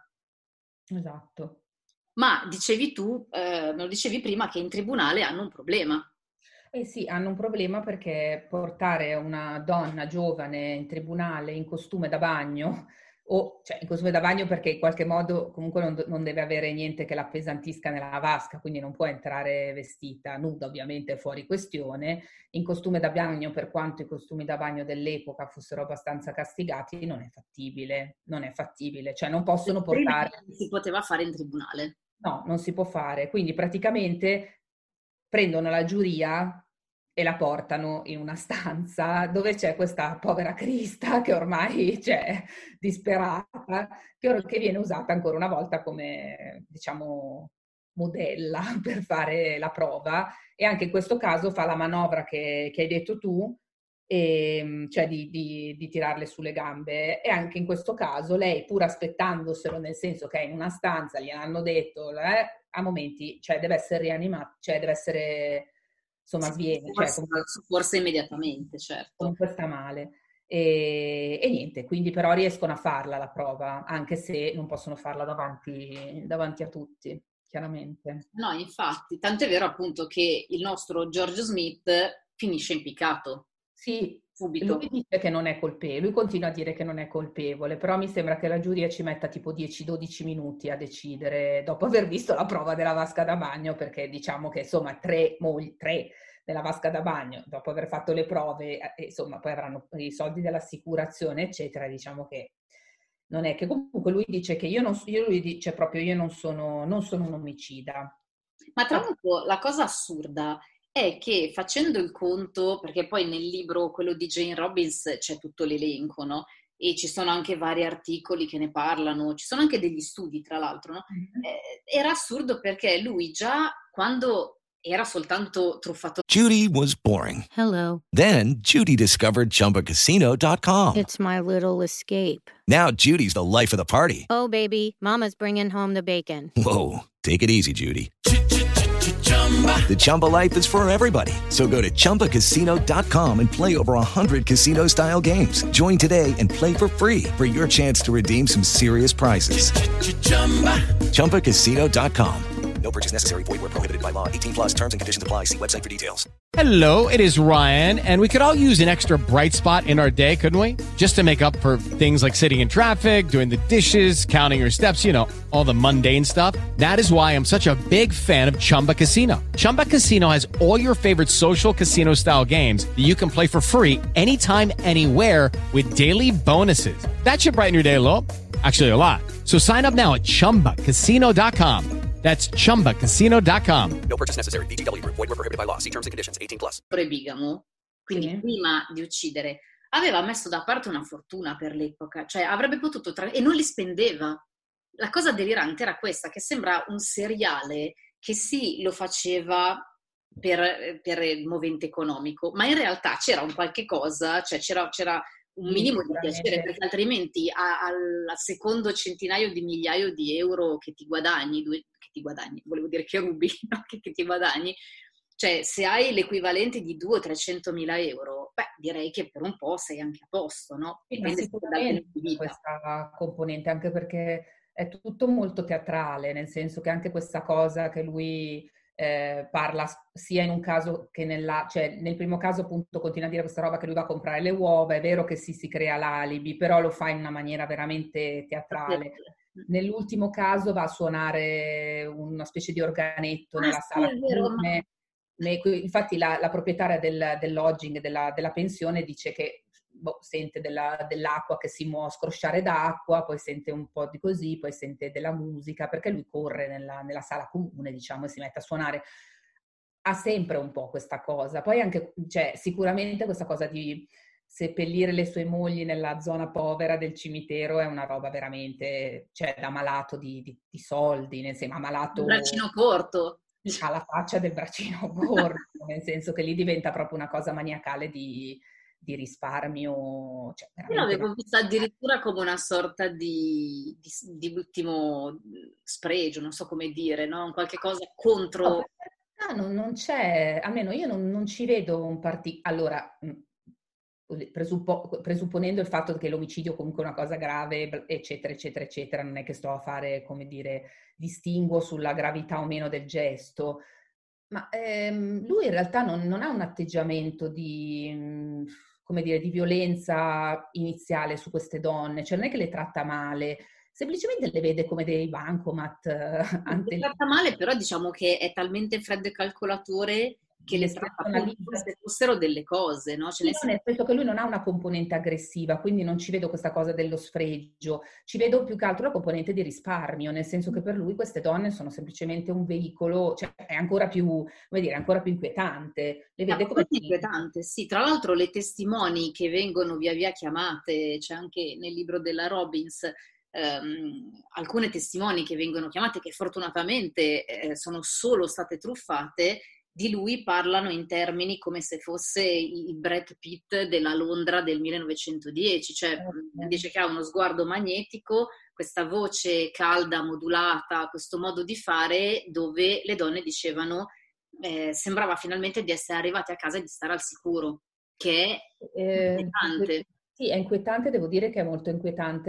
Esatto. Ma dicevi tu, me lo dicevi prima, che in tribunale hanno un problema. Eh sì, hanno un problema perché portare una donna giovane in tribunale in costume da bagno, cioè in costume da bagno perché in qualche modo comunque non deve avere niente che la appesantisca nella vasca, quindi non può entrare vestita, nuda ovviamente, fuori questione, in costume da bagno, per quanto i costumi da bagno dell'epoca fossero abbastanza castigati, non è fattibile, cioè non possono portare... Si poteva fare in tribunale. No, non si può fare, quindi praticamente prendono la giuria e la portano in una stanza dove c'è questa povera Crista che ormai c'è disperata, che viene usata ancora una volta come, diciamo, modella per fare la prova e anche in questo caso fa la manovra che hai detto tu, cioè di tirarle sulle gambe e anche in questo caso lei pur aspettandoselo, nel senso che è in una stanza, gli hanno detto a momenti, cioè deve essere rianimata, cioè deve essere... insomma sviene, forse immediatamente, certo. Comunque sta male. E niente, quindi però riescono a farla la prova, anche se non possono farla davanti a tutti, chiaramente. No, infatti, tanto è vero appunto che il nostro George Smith finisce impiccato. Sì, subito. Lui dice che non è colpevole, lui continua a dire che non è colpevole, però mi sembra che la giuria ci metta tipo 10-12 minuti a decidere dopo aver visto la prova della vasca da bagno, perché diciamo che insomma tre nella vasca da bagno, dopo aver fatto le prove, insomma poi avranno i soldi dell'assicurazione eccetera, diciamo che non è che comunque lui dice che lui dice proprio io non sono un omicida. Ma tra l'altro la cosa assurda è che facendo il conto, perché poi nel libro, quello di Jane Robbins, c'è tutto l'elenco, no? E ci sono anche vari articoli che ne parlano, ci sono anche degli studi, tra l'altro, no? Era assurdo perché lui già quando era soltanto truffatore. Judy was boring. Hello. Then Judy discovered ChumbaCasino.com. It's my little escape. Now Judy's the life of the party. Oh, baby, mama's bringing home the bacon. Whoa, take it easy, Judy. The Chumba life is for everybody. So go to ChumbaCasino.com and play over 100 casino-style games. Join today and play for free for your chance to redeem some serious prizes. ChumbaCasino.com. No purchase necessary. Void where prohibited by law. 18 plus terms and conditions apply. See website for details. Hello, it is Ryan, and we could all use an extra bright spot in our day, couldn't we? Just to make up for things like sitting in traffic, doing the dishes, counting your steps, you know, all the mundane stuff. That is why I'm such a big fan of Chumba Casino. Chumba Casino has all your favorite social casino-style games that you can play for free anytime, anywhere with daily bonuses. That should brighten your day a little. Actually, a lot. So sign up now at ChumbaCasino.com. That's ChumbaCasino.com. No purchase necessary. VGW Group. Void where prohibited by law. See terms and conditions. 18 plus. Bigamo, quindi prima di uccidere, aveva messo da parte una fortuna per l'epoca, cioè avrebbe potuto e non li spendeva. La cosa delirante era questa, che sembra un seriale che sì, lo faceva per il movente economico, ma in realtà c'era un qualche cosa, cioè c'era un minimo di piacere, perché altrimenti al secondo centinaio di migliaio di euro che ti guadagni, volevo dire che rubi, no? che ti guadagni, cioè se hai l'equivalente di 200 o 300 mila euro, beh, direi che per un po' sei anche a posto, no? Dipende sicuramente da questa componente, anche perché è tutto molto teatrale, nel senso che anche questa cosa che lui parla sia in un caso che cioè nel primo caso appunto continua a dire questa roba che lui va a comprare le uova, è vero che si crea l'alibi, però lo fa in una maniera veramente teatrale. Nell'ultimo caso va a suonare una specie di organetto nella sala comune. Infatti la proprietaria del lodging, della pensione, dice che sente dell'acqua che si muove, scrosciare d'acqua, poi sente un po' di così, poi sente della musica, perché lui corre nella sala comune, diciamo, e si mette a suonare. Ha sempre un po' questa cosa. Poi anche, cioè, sicuramente questa cosa di seppellire le sue mogli nella zona povera del cimitero è una roba veramente, cioè, da malato di soldi, nel senso, malato... Un braccino corto. Ha la faccia del braccino corto, nel senso che lì diventa proprio una cosa maniacale di risparmio. Cioè, io l'avevo vista addirittura come una sorta di ultimo spregio, non so come dire, no? Qualche cosa contro... non c'è, almeno io non ci vedo un allora, presupponendo il fatto che l'omicidio comunque è una cosa grave, eccetera, eccetera, eccetera, non è che sto a fare, come dire, distinguo sulla gravità o meno del gesto, ma lui in realtà non ha un atteggiamento di, come dire, di violenza iniziale su queste donne, cioè non è che le tratta male, semplicemente le vede come dei bancomat. Le tratta male, però diciamo che è talmente freddo e calcolatore che le tratta come se fossero delle cose, no? Cioè, nel senso che lui non ha una componente aggressiva, quindi non ci vedo questa cosa dello sfregio, ci vedo più che altro la componente di risparmio, nel senso che per lui queste donne sono semplicemente un veicolo, cioè è ancora più, come dire, ancora più inquietante. Le vede come inquietante, sì. Tra l'altro le testimoni che vengono via via chiamate, c'è anche nel libro della Robbins, alcune testimoni che vengono chiamate, che fortunatamente sono solo state truffate, di lui parlano in termini come se fosse il Brad Pitt della Londra del 1910, cioè dice che ha uno sguardo magnetico, questa voce calda, modulata, questo modo di fare dove le donne dicevano sembrava finalmente di essere arrivate a casa e di stare al sicuro, che è inquietante. Sì, è inquietante, devo dire che è molto inquietante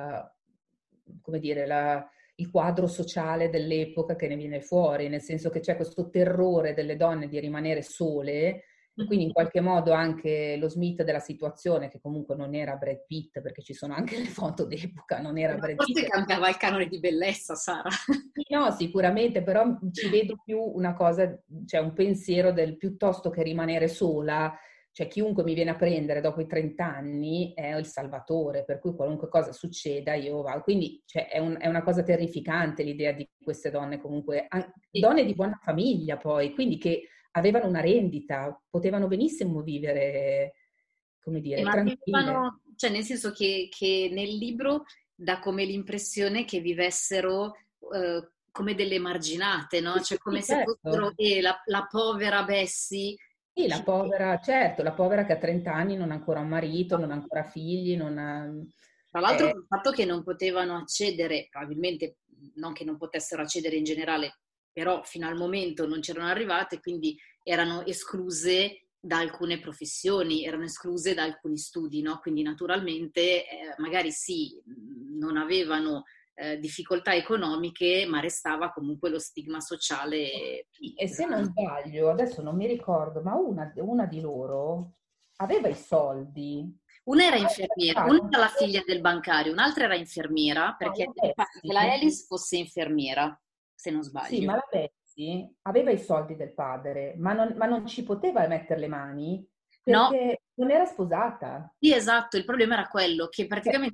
il quadro sociale dell'epoca che ne viene fuori, nel senso che c'è questo terrore delle donne di rimanere sole, e quindi in qualche modo anche lo Smith della situazione, che comunque non era Brad Pitt, perché ci sono anche le foto d'epoca, non era Brad Pitt. Forse cambiava il canone di bellezza, Sara. No, sicuramente, però ci vedo più una cosa, cioè un pensiero del piuttosto che rimanere sola. Cioè chiunque mi viene a prendere dopo i 30 anni è il salvatore, per cui qualunque cosa succeda io vado. Quindi cioè, è una cosa terrificante l'idea di queste donne comunque, donne di buona famiglia poi, quindi che avevano una rendita, potevano benissimo vivere, come dire, tranquille. Cioè nel senso che nel libro dà come l'impressione che vivessero come delle emarginate, no? Cioè come se certo. fossero la povera Bessie. Sì, la povera, certo, la povera che ha 30 anni, non ha ancora un marito, non ha ancora figli, non ha... Tra l'altro il fatto che non potevano accedere, probabilmente non che non potessero accedere in generale, però fino al momento non c'erano arrivate, quindi erano escluse da alcune professioni, erano escluse da alcuni studi, no? Quindi naturalmente magari sì, non avevano difficoltà economiche, ma restava comunque lo stigma sociale. E se non sbaglio, adesso non mi ricordo, ma una di loro aveva i soldi. Una era infermiera, una era la figlia del bancario, un'altra era infermiera, perché mi pare che la Alice fosse infermiera, se non sbaglio. Sì, ma la Betsy aveva i soldi del padre, ma non ci poteva mettere le mani perché non era sposata. Sì, esatto, il problema era quello che praticamente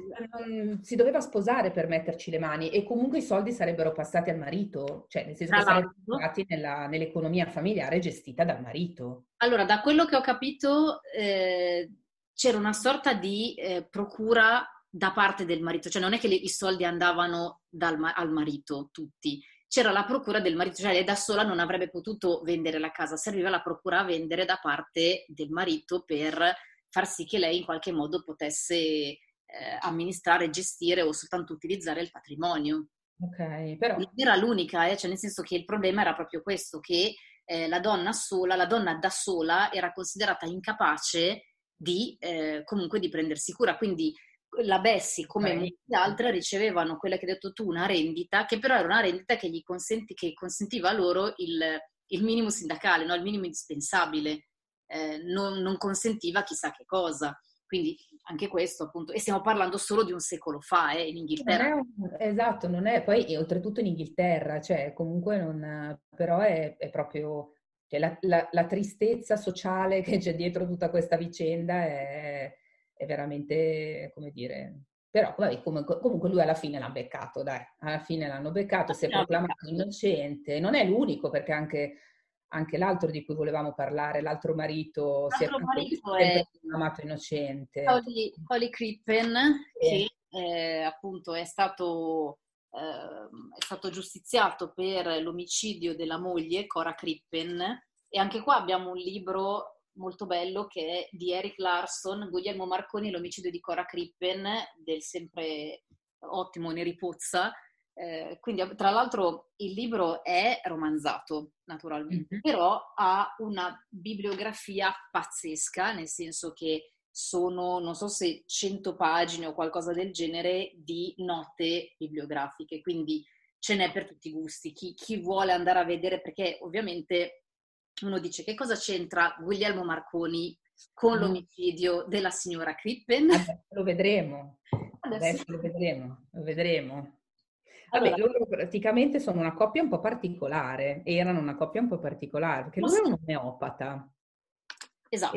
si doveva sposare per metterci le mani e comunque i soldi sarebbero passati al marito, cioè nel senso che sarebbero passati nell'economia familiare gestita dal marito. Allora, da quello che ho capito c'era una sorta di procura da parte del marito, cioè non è che i soldi andavano al marito tutti, c'era la procura del marito, cioè lei da sola non avrebbe potuto vendere la casa, serviva la procura a vendere da parte del marito per far sì che lei in qualche modo potesse amministrare, gestire o soltanto utilizzare il patrimonio. Ok, però... Non era l'unica, cioè nel senso che il problema era proprio questo, che la donna da sola era considerata incapace di comunque di prendersi cura, quindi la Bessie, come molte altre, ricevevano quella che hai detto tu, una rendita, che però era una rendita che che consentiva loro il minimo sindacale, no? Il minimo indispensabile, non consentiva chissà che cosa. Quindi anche questo appunto, e stiamo parlando solo di un secolo fa, in Inghilterra. Esatto, non è, poi oltretutto in Inghilterra, cioè comunque non, però è proprio, cioè, la tristezza sociale che c'è dietro tutta questa vicenda è veramente, come dire, però vabbè, comunque lui alla fine l'ha beccato, dai, alla fine l'hanno beccato, si è proclamato innocente, non è l'unico perché anche l'altro di cui volevamo parlare, l'altro marito si è proclamato innocente. Holly Crippen, che appunto è stato giustiziato per l'omicidio della moglie, Cora Crippen, e anche qua abbiamo un libro molto bello che è di Eric Larson, Guglielmo Marconi, l'omicidio di Cora Crippen, del sempre ottimo Neri Pozza. Quindi tra l'altro il libro è romanzato naturalmente, però ha una bibliografia pazzesca, nel senso che sono, non so se 100 pagine o qualcosa del genere di note bibliografiche, quindi ce n'è per tutti i gusti, chi vuole andare a vedere, perché ovviamente uno dice che cosa c'entra Guglielmo Marconi con l'omicidio della signora Crippen? Lo vedremo, adesso lo vedremo. Vabbè, loro praticamente sono una coppia un po' particolare, erano una coppia un po' particolare, perché lui è un omeopata. Esatto.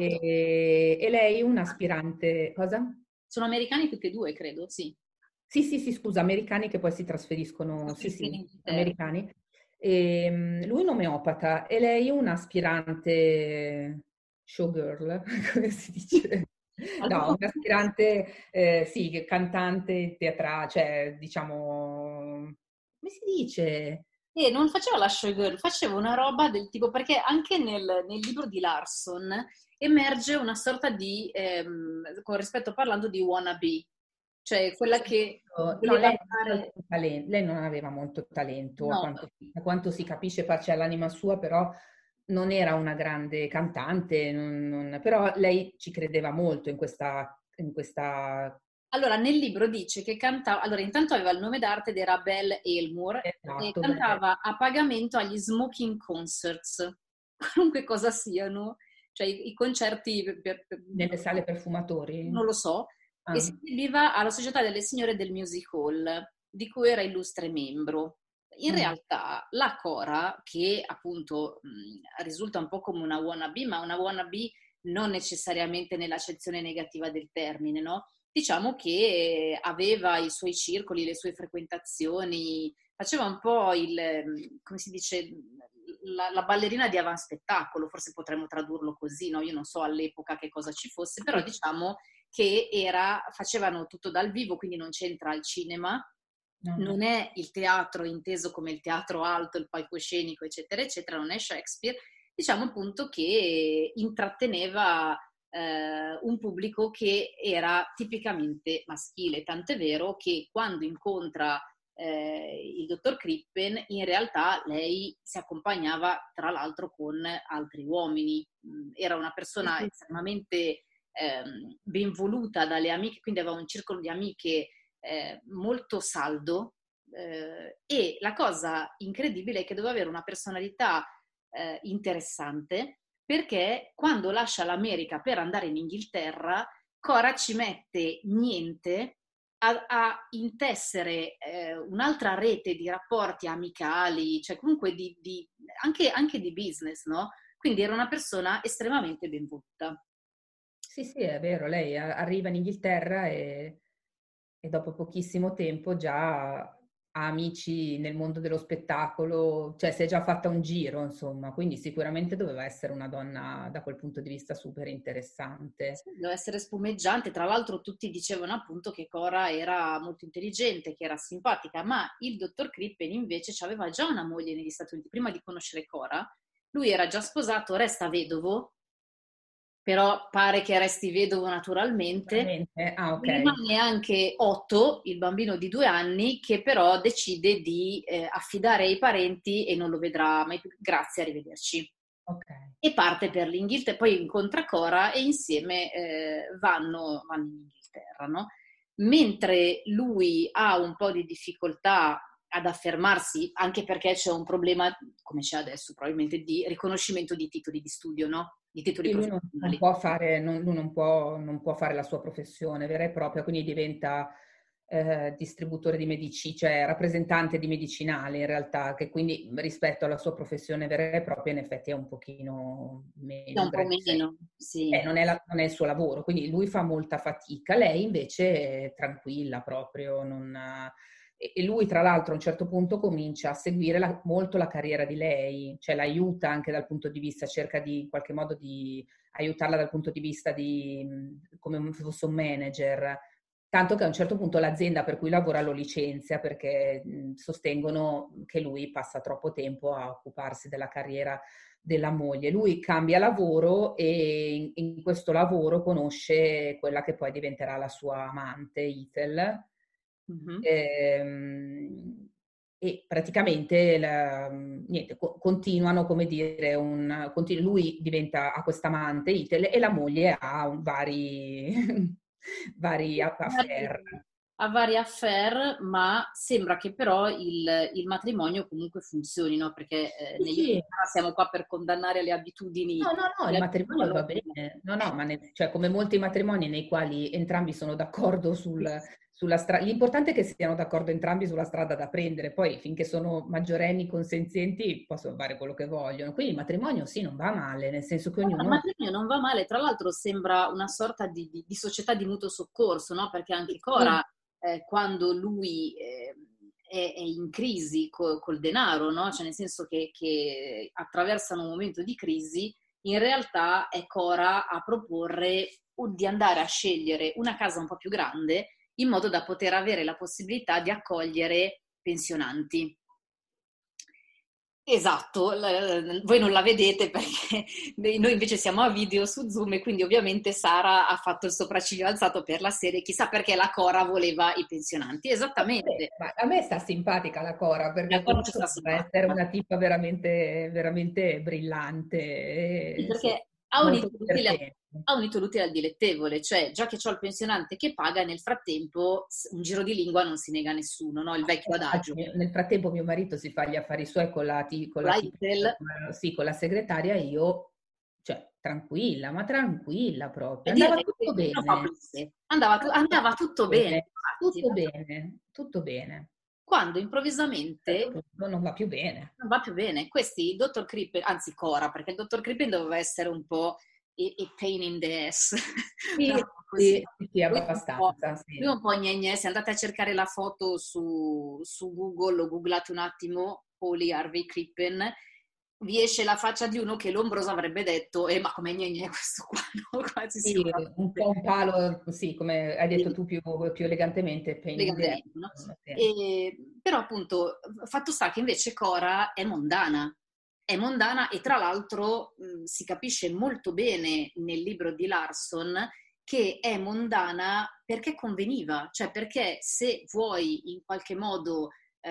E lei un aspirante, cosa? Sono americani tutti e due, credo, sì. Sì, scusa, americani che poi si trasferiscono, sì, americani. Lui un omeopata e lei un aspirante showgirl, come si dice? No, un aspirante, sì, cantante, teatrale, cioè, diciamo, come si dice? Non faceva la showgirl, faceva una roba del tipo, perché anche nel libro di Larson emerge una sorta di, con rispetto parlando, di wannabe, cioè quella che... No, lei non aveva molto talento, no. a quanto si capisce, c'è l'anima sua, però non era una grande cantante, però lei ci credeva molto in questa... Allora, nel libro dice che cantava, allora intanto aveva il nome d'arte ed era Belle Aylmore, esatto, e cantava a pagamento agli smoking concerts, qualunque cosa siano, cioè i concerti... Nelle sale perfumatori? Non lo so, e si iscriveva alla Società delle Signore del Music Hall, di cui era illustre membro. In realtà la Cora, che appunto risulta un po' come una wannabe, ma una wannabe non necessariamente nell'accezione negativa del termine, no? Diciamo che aveva i suoi circoli, le sue frequentazioni, faceva un po' come si dice, la ballerina di avanspettacolo, forse potremmo tradurlo così, no? Io non so all'epoca che cosa ci fosse, però diciamo che facevano tutto dal vivo, quindi non c'entra il cinema, No. Non è il teatro inteso come il teatro alto, il palcoscenico, eccetera, eccetera, non è Shakespeare, diciamo appunto che intratteneva un pubblico che era tipicamente maschile, tant'è vero che quando incontra il dottor Crippen, in realtà lei si accompagnava tra l'altro con altri uomini. Era una persona estremamente ben voluta dalle amiche, quindi aveva un circolo di amiche molto saldo, e la cosa incredibile è che doveva avere una personalità interessante, perché quando lascia l'America per andare in Inghilterra, Cora ci mette niente a intessere un'altra rete di rapporti amicali, cioè comunque anche di business, no? Quindi era una persona estremamente ben voluta. Sì, è vero, lei arriva in Inghilterra e dopo pochissimo tempo già ha amici nel mondo dello spettacolo, cioè si è già fatta un giro, insomma, quindi sicuramente doveva essere una donna da quel punto di vista super interessante. Sì, doveva essere spumeggiante, tra l'altro tutti dicevano appunto che Cora era molto intelligente, che era simpatica, ma il dottor Crippen invece aveva già una moglie negli Stati Uniti, prima di conoscere Cora, lui era già sposato, resta vedovo, però pare che resti vedovo naturalmente. Ah, ok. Rimane anche Otto, il bambino di 2 anni, che però decide di affidare ai parenti e non lo vedrà mai più. Grazie, arrivederci. Okay. E parte per l'Inghilterra, poi incontra Cora e insieme vanno in Inghilterra, no? Mentre lui ha un po' di difficoltà ad affermarsi, anche perché c'è un problema, come c'è adesso probabilmente, di riconoscimento di titoli di studio, no? Di titoli professionali. Lui non può fare la sua professione vera e propria, quindi diventa distributore di medici, cioè rappresentante di medicinali in realtà, che quindi rispetto alla sua professione vera e propria in effetti è un pochino meno. Un po' meno, sì. Non è il suo lavoro, quindi lui fa molta fatica, lei invece è tranquilla proprio, e lui tra l'altro a un certo punto comincia a seguire molto la carriera di lei, cioè l'aiuta anche dal punto di vista, cerca di in qualche modo di aiutarla dal punto di vista di come fosse un manager, tanto che a un certo punto l'azienda per cui lavora lo licenzia perché sostengono che lui passa troppo tempo a occuparsi della carriera della moglie. Lui cambia lavoro e in questo lavoro conosce quella che poi diventerà la sua amante, Ethel. E praticamente continuano, come dire, lui ha questa amante Ethel e la moglie ha vari affair. A vari affair, ma sembra che però il matrimonio comunque funzioni, no? Perché siamo qua per condannare le abitudini. No, il matrimonio va bene. No, ma cioè, come molti matrimoni nei quali entrambi sono d'accordo sulla strada. L'importante è che siano d'accordo entrambi sulla strada da prendere, poi finché sono maggiorenni consenzienti possono fare quello che vogliono. Quindi il matrimonio sì, non va male, nel senso che ognuno... Il matrimonio non va male, tra l'altro sembra una sorta di società di mutuo soccorso, no? Perché anche Cora, quando lui è in crisi col denaro, no? Cioè nel senso che attraversano un momento di crisi, in realtà è Cora a proporre di andare a scegliere una casa un po' più grande in modo da poter avere la possibilità di accogliere pensionanti. Esatto, voi non la vedete perché noi invece siamo a video su Zoom e quindi ovviamente Sara ha fatto il sopracciglio alzato per la serie, chissà perché la Cora voleva i pensionanti, esattamente. Ma a me sta simpatica la Cora, perché deve essere una tipa veramente, veramente brillante. Sì, perché ha unito l'utile al dilettevole, cioè già che c'ho il pensionante che paga, nel frattempo un giro di lingua non si nega a nessuno, no? Il vecchio adagio. Nel frattempo mio marito si fa gli affari suoi con la segretaria, io, cioè, tranquilla proprio. Andava tutto bene. Andava tutto bene. Tutto bene. Quando improvvisamente non va più bene. Non va più bene. Questi, dottor Crippen, anzi Cora, perché il dottor Crippen doveva essere un po' a pain in the ass. Sì, abbastanza. Lui un po' gne, se andate a cercare la foto su Google, o googlate un attimo Polly Harvey Crippen, vi esce la faccia di uno che Lombroso avrebbe detto ma come gne questo qua, no? Quasi Sì, sicuramente. un po' un palo, sì, come hai detto tu più elegantemente, pain in the ass, No? sì. Però appunto, fatto sta che invece Cora è mondana e tra l'altro si capisce molto bene nel libro di Larson che è mondana perché conveniva, cioè perché se vuoi in qualche modo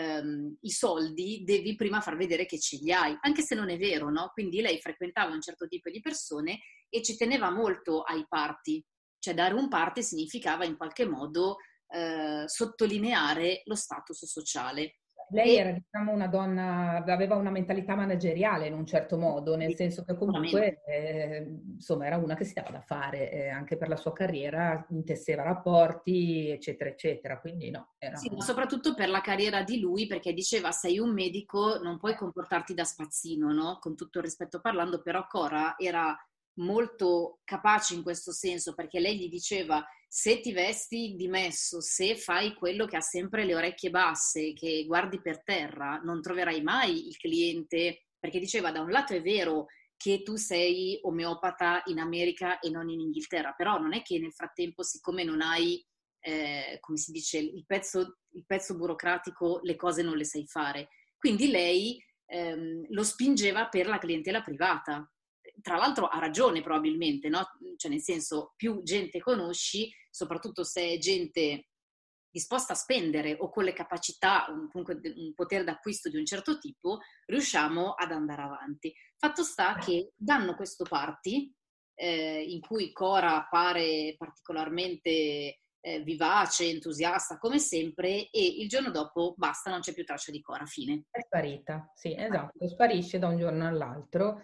i soldi devi prima far vedere che ce li hai, anche se non è vero, no? Quindi lei frequentava un certo tipo di persone e ci teneva molto ai party, cioè dare un party significava in qualche modo sottolineare lo status sociale. Lei era, diciamo, una donna, aveva una mentalità manageriale in un certo modo, nel senso che comunque, insomma, era una che si dava da fare, anche per la sua carriera, intesseva rapporti, eccetera, eccetera, quindi no. Sì, ma soprattutto per la carriera di lui, perché diceva, sei un medico, non puoi comportarti da spazzino, no? Con tutto il rispetto parlando, però Cora era molto capace in questo senso, perché lei gli diceva, se ti vesti dimesso, se fai quello che ha sempre le orecchie basse, che guardi per terra, non troverai mai il cliente, perché diceva, da un lato è vero che tu sei omeopata in America e non in Inghilterra, però non è che nel frattempo, siccome non hai, come si dice, il pezzo burocratico, le cose non le sai fare. Quindi lei lo spingeva per la clientela privata. Tra l'altro ha ragione probabilmente, no? Cioè nel senso, più gente conosci, soprattutto se è gente disposta a spendere o con le capacità, comunque un potere d'acquisto di un certo tipo, riusciamo ad andare avanti. Fatto sta che danno questo party in cui Cora appare particolarmente vivace, entusiasta come sempre, e il giorno dopo basta, non c'è più traccia di Cora, fine. È sparita, sì, esatto, sparisce da un giorno all'altro.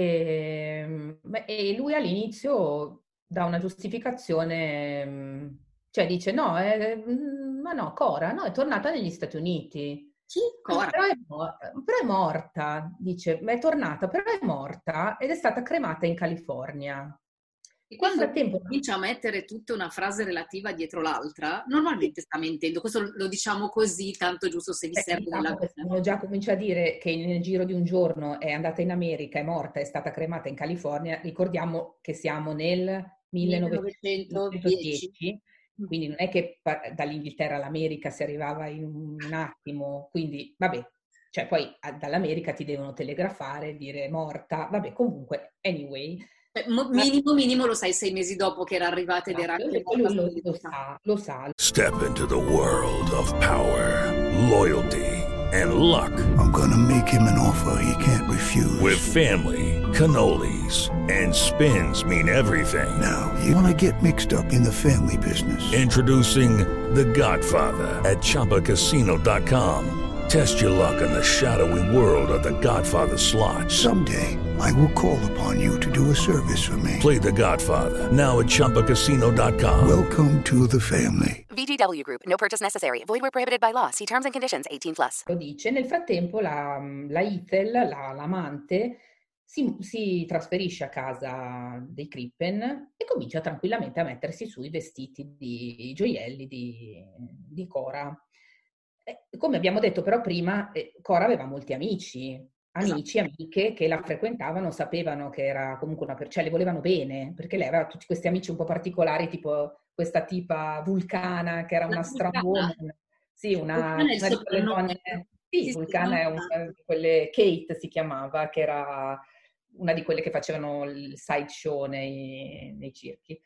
E lui all'inizio dà una giustificazione, cioè dice no, ma no, Cora, no, è tornata negli Stati Uniti. Sì, Cora. Però è morta, dice, ma è tornata, però è morta ed è stata cremata in California. E quando comincia a mettere tutta una frase relativa dietro l'altra, normalmente sta mentendo. Questo lo diciamo così, tanto giusto se vi serve nella vita. Uno già comincia a dire che nel giro di un giorno è andata in America, è morta, è stata cremata in California. Ricordiamo che siamo nel 1910, quindi non è che dall'Inghilterra all'America si arrivava in un attimo, quindi vabbè, cioè poi dall'America ti devono telegrafare, dire morta, vabbè, comunque, anyway. Minimo lo sai 6 mesi dopo che era arrivata ed era anche lo sa. Step into the world of power, loyalty and luck. I'm gonna make him an offer he can't refuse. With family, cannolis and spins mean everything. Now, you wanna get mixed up in the family business. Introducing The Godfather at ChumbaCasino.com. Test your luck in the shadowy world of The Godfather slot. Someday, I will call upon you to do a service for me. Play The Godfather, now at ChumbaCasino.com. Welcome to the family. VGW Group, no purchase necessary. Void where prohibited by law. See terms and conditions, 18+. Lo dice, nel frattempo la Ethel, l'amante, si trasferisce a casa dei Crippen e comincia tranquillamente a mettersi su i vestiti, i gioielli di Cora. Come abbiamo detto però prima, Cora aveva molti amici, amiche che la frequentavano, sapevano che era comunque cioè le volevano bene, perché lei aveva tutti questi amici un po' particolari, tipo questa tipa Vulcana, che era una stramona. Sì, una di quelle donne. Sì, Vulcana è una di quelle, Kate si chiamava, che era una di quelle che facevano il sideshow nei circhi.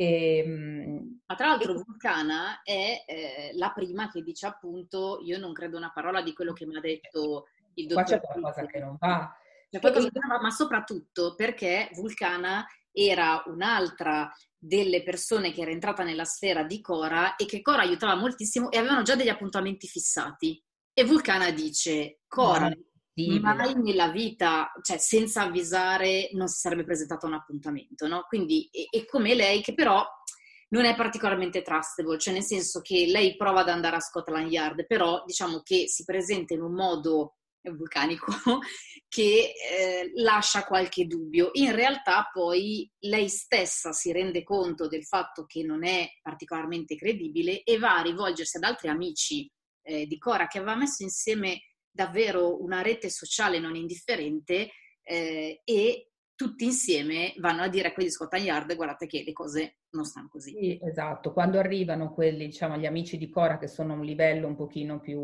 Ma tra l'altro Vulcana è la prima che dice appunto io non credo una parola di quello che mi ha detto il dottor. Qua c'è qualcosa che non va. C'è qualcosa che non va, ma soprattutto perché Vulcana era un'altra delle persone che era entrata nella sfera di Cora e che Cora aiutava moltissimo e avevano già degli appuntamenti fissati. E Vulcana dice, Cora mai nella vita, cioè senza avvisare, non si sarebbe presentato a un appuntamento, no? Quindi, è come lei, che però non è particolarmente trustable, cioè nel senso che lei prova ad andare a Scotland Yard, però diciamo che si presenta in un modo vulcanico che lascia qualche dubbio. In realtà poi lei stessa si rende conto del fatto che non è particolarmente credibile e va a rivolgersi ad altri amici di Cora che aveva messo insieme davvero una rete sociale non indifferente e tutti insieme vanno a dire a quelli di Scotland Yard: guardate che le cose non stanno così. Sì, esatto, quando arrivano quelli, diciamo, gli amici di Cora che sono a un livello un pochino più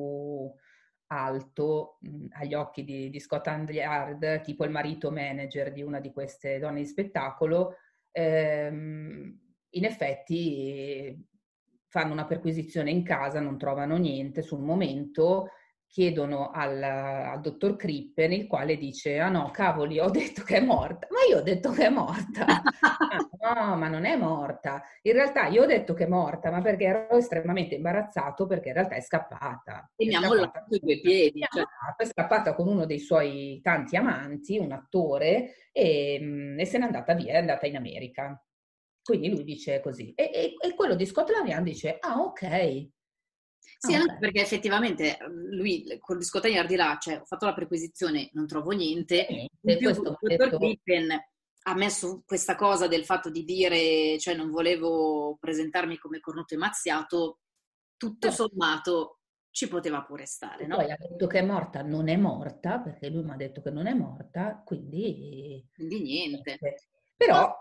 alto agli occhi di Scotland Yard, tipo il marito manager di una di queste donne di spettacolo, in effetti fanno una perquisizione in casa, non trovano niente sul momento, chiedono al dottor Crippen, il quale dice: ah no, cavoli, ho detto che è morta. Ma io ho detto che è morta. No, ma non è morta. In realtà io ho detto che è morta, ma perché ero estremamente imbarazzato, perché in realtà è scappata. E mi ha mollato sui due piedi. È scappata con uno dei suoi tanti amanti, un attore, e se n'è andata via, è andata in America. Quindi lui dice così. E quello di Scotland Yard dice: ah, ok. Sì, anche perché effettivamente lui con il Scotland Yard dirà: cioè, ho fatto la perquisizione, non trovo niente. In più, il dottor Crippen ha messo questa cosa del fatto di dire, cioè non volevo presentarmi come cornuto e mazziato, tutto sommato ci poteva pure stare, no? Poi ha detto che è morta, non è morta, perché lui mi ha detto che non è morta, quindi niente. Però,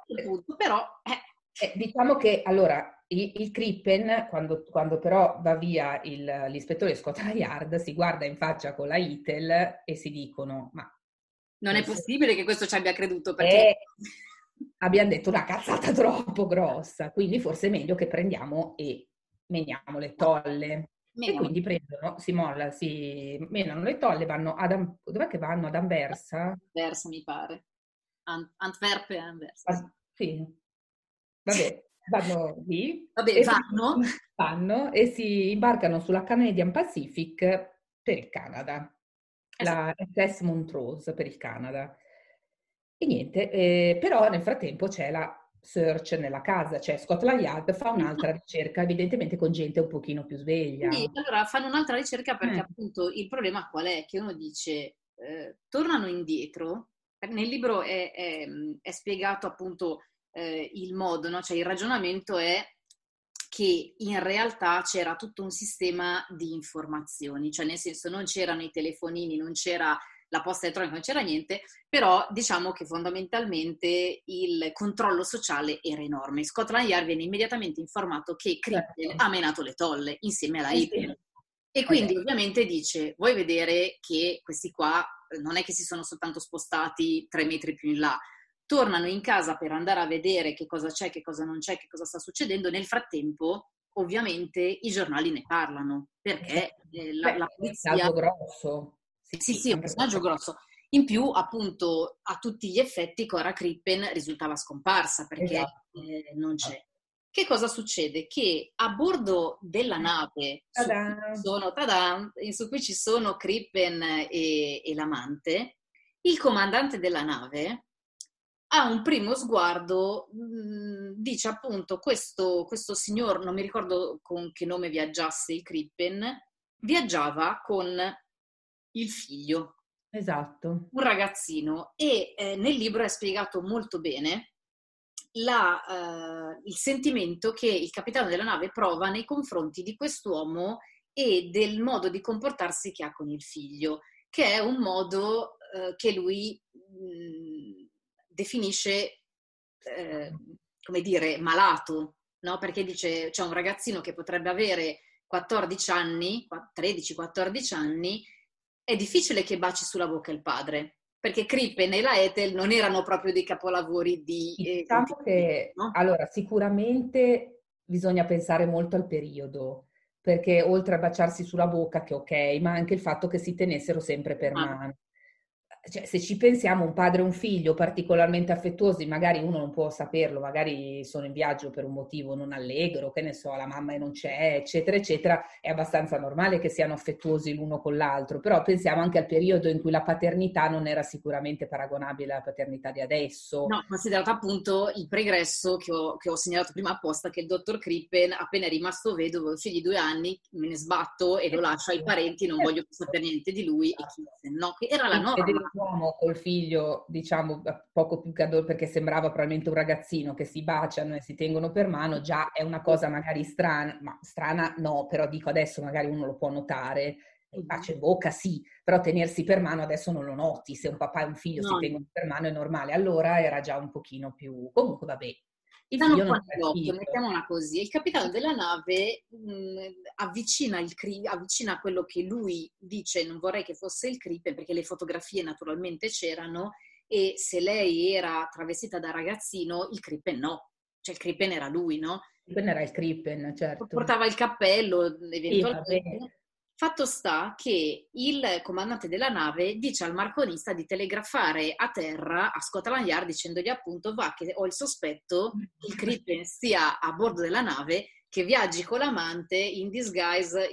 diciamo che allora il Crippen, quando però va via l'ispettore di Scotland Yard, si guarda in faccia con la Ethel e si dicono: ma non è possibile che questo ci abbia creduto, perché abbiamo detto una cazzata troppo grossa, quindi forse è meglio che prendiamo e meniamo le tolle. E quindi si menano le tolle, vanno dov'è che vanno? Ad Anversa? Anversa, mi pare. Antwerp e Anversa. Sì. Vabbè, vanno lì. Vabbè, vanno e si imbarcano sulla Canadian Pacific per il Canada. La SS Montrose per il Canada. E niente, però nel frattempo c'è la search nella casa, cioè Scotland Yard fa un'altra ricerca, evidentemente con gente un pochino più sveglia. Sì, allora fanno un'altra ricerca perché appunto il problema qual è? Che uno dice, tornano indietro, nel libro è spiegato appunto il modo, no? Cioè il ragionamento è che in realtà c'era tutto un sistema di informazioni, cioè nel senso non c'erano i telefonini, non c'era la posta elettronica, non c'era niente, però diciamo che fondamentalmente il controllo sociale era enorme. Scotland Yard viene immediatamente informato che Crippen ha menato le tolle insieme alla Ethel. E quindi ovviamente dice: vuoi vedere che questi qua non è che si sono soltanto spostati 3 metri più in là, tornano in casa per andare a vedere che cosa c'è, che cosa non c'è, che cosa sta succedendo. Nel frattempo ovviamente i giornali ne parlano, perché la polizia... È un personaggio grosso. Sì, è un personaggio grosso. In più, appunto, a tutti gli effetti Cora Crippen risultava scomparsa, perché non c'è. Che cosa succede? Che a bordo della nave su cui ci sono Crippen e l'amante, il comandante della nave ha un primo sguardo, dice appunto questo signor, non mi ricordo con che nome viaggiasse il Crippen, viaggiava con il figlio. Esatto. Un ragazzino, e nel libro è spiegato molto bene il sentimento che il capitano della nave prova nei confronti di quest'uomo e del modo di comportarsi che ha con il figlio, che è un modo che lui definisce, come dire, malato, no? Perché dice: c'è un ragazzino che potrebbe avere 14 anni, 13-14 anni, è difficile che baci sulla bocca il padre, perché Crippen e la Ethel non erano proprio dei capolavori di... Diciamo che, no? Allora, sicuramente bisogna pensare molto al periodo, perché oltre a baciarsi sulla bocca, che ok, ma anche il fatto che si tenessero sempre per mano. Cioè, se ci pensiamo, un padre e un figlio particolarmente affettuosi, magari uno non può saperlo, magari sono in viaggio per un motivo non allegro, che ne so, la mamma non c'è, eccetera, eccetera, è abbastanza normale che siano affettuosi l'uno con l'altro, però pensiamo anche al periodo in cui la paternità non era sicuramente paragonabile alla paternità di adesso. No, considerato appunto il pregresso che ho segnalato prima apposta, che il dottor Crippen, appena è rimasto vedovo, figli di 2 anni, me ne sbatto e lo lascio ai parenti, non voglio più sapere niente di lui, e chi se no, che era la norma. L'uomo col figlio, diciamo, poco più che perché sembrava probabilmente un ragazzino, che si baciano e si tengono per mano, già è una cosa magari strana, ma strana no, però dico adesso magari uno lo può notare, pace in bocca sì, però tenersi per mano adesso non lo noti, se un papà e un figlio si tengono per mano è normale, allora era già un pochino più, comunque vabbè. Il Danno figlio un non po' era nell'occhio, schifo. mettiamola così. Il capitano della nave avvicina quello che lui dice, non vorrei che fosse il Crippen, perché le fotografie naturalmente c'erano, e se lei era travestita da ragazzino, il Crippen no. Cioè il Crippen era lui, no? Il Crippen era il Crippen, certo. Portava il cappello, eventualmente. Sì, Fatto sta che il comandante della nave dice al marconista di telegrafare a terra a Scotland Yard dicendogli appunto va che ho il sospetto che il Crippen sia a bordo della nave, che viaggi con l'amante in disguise,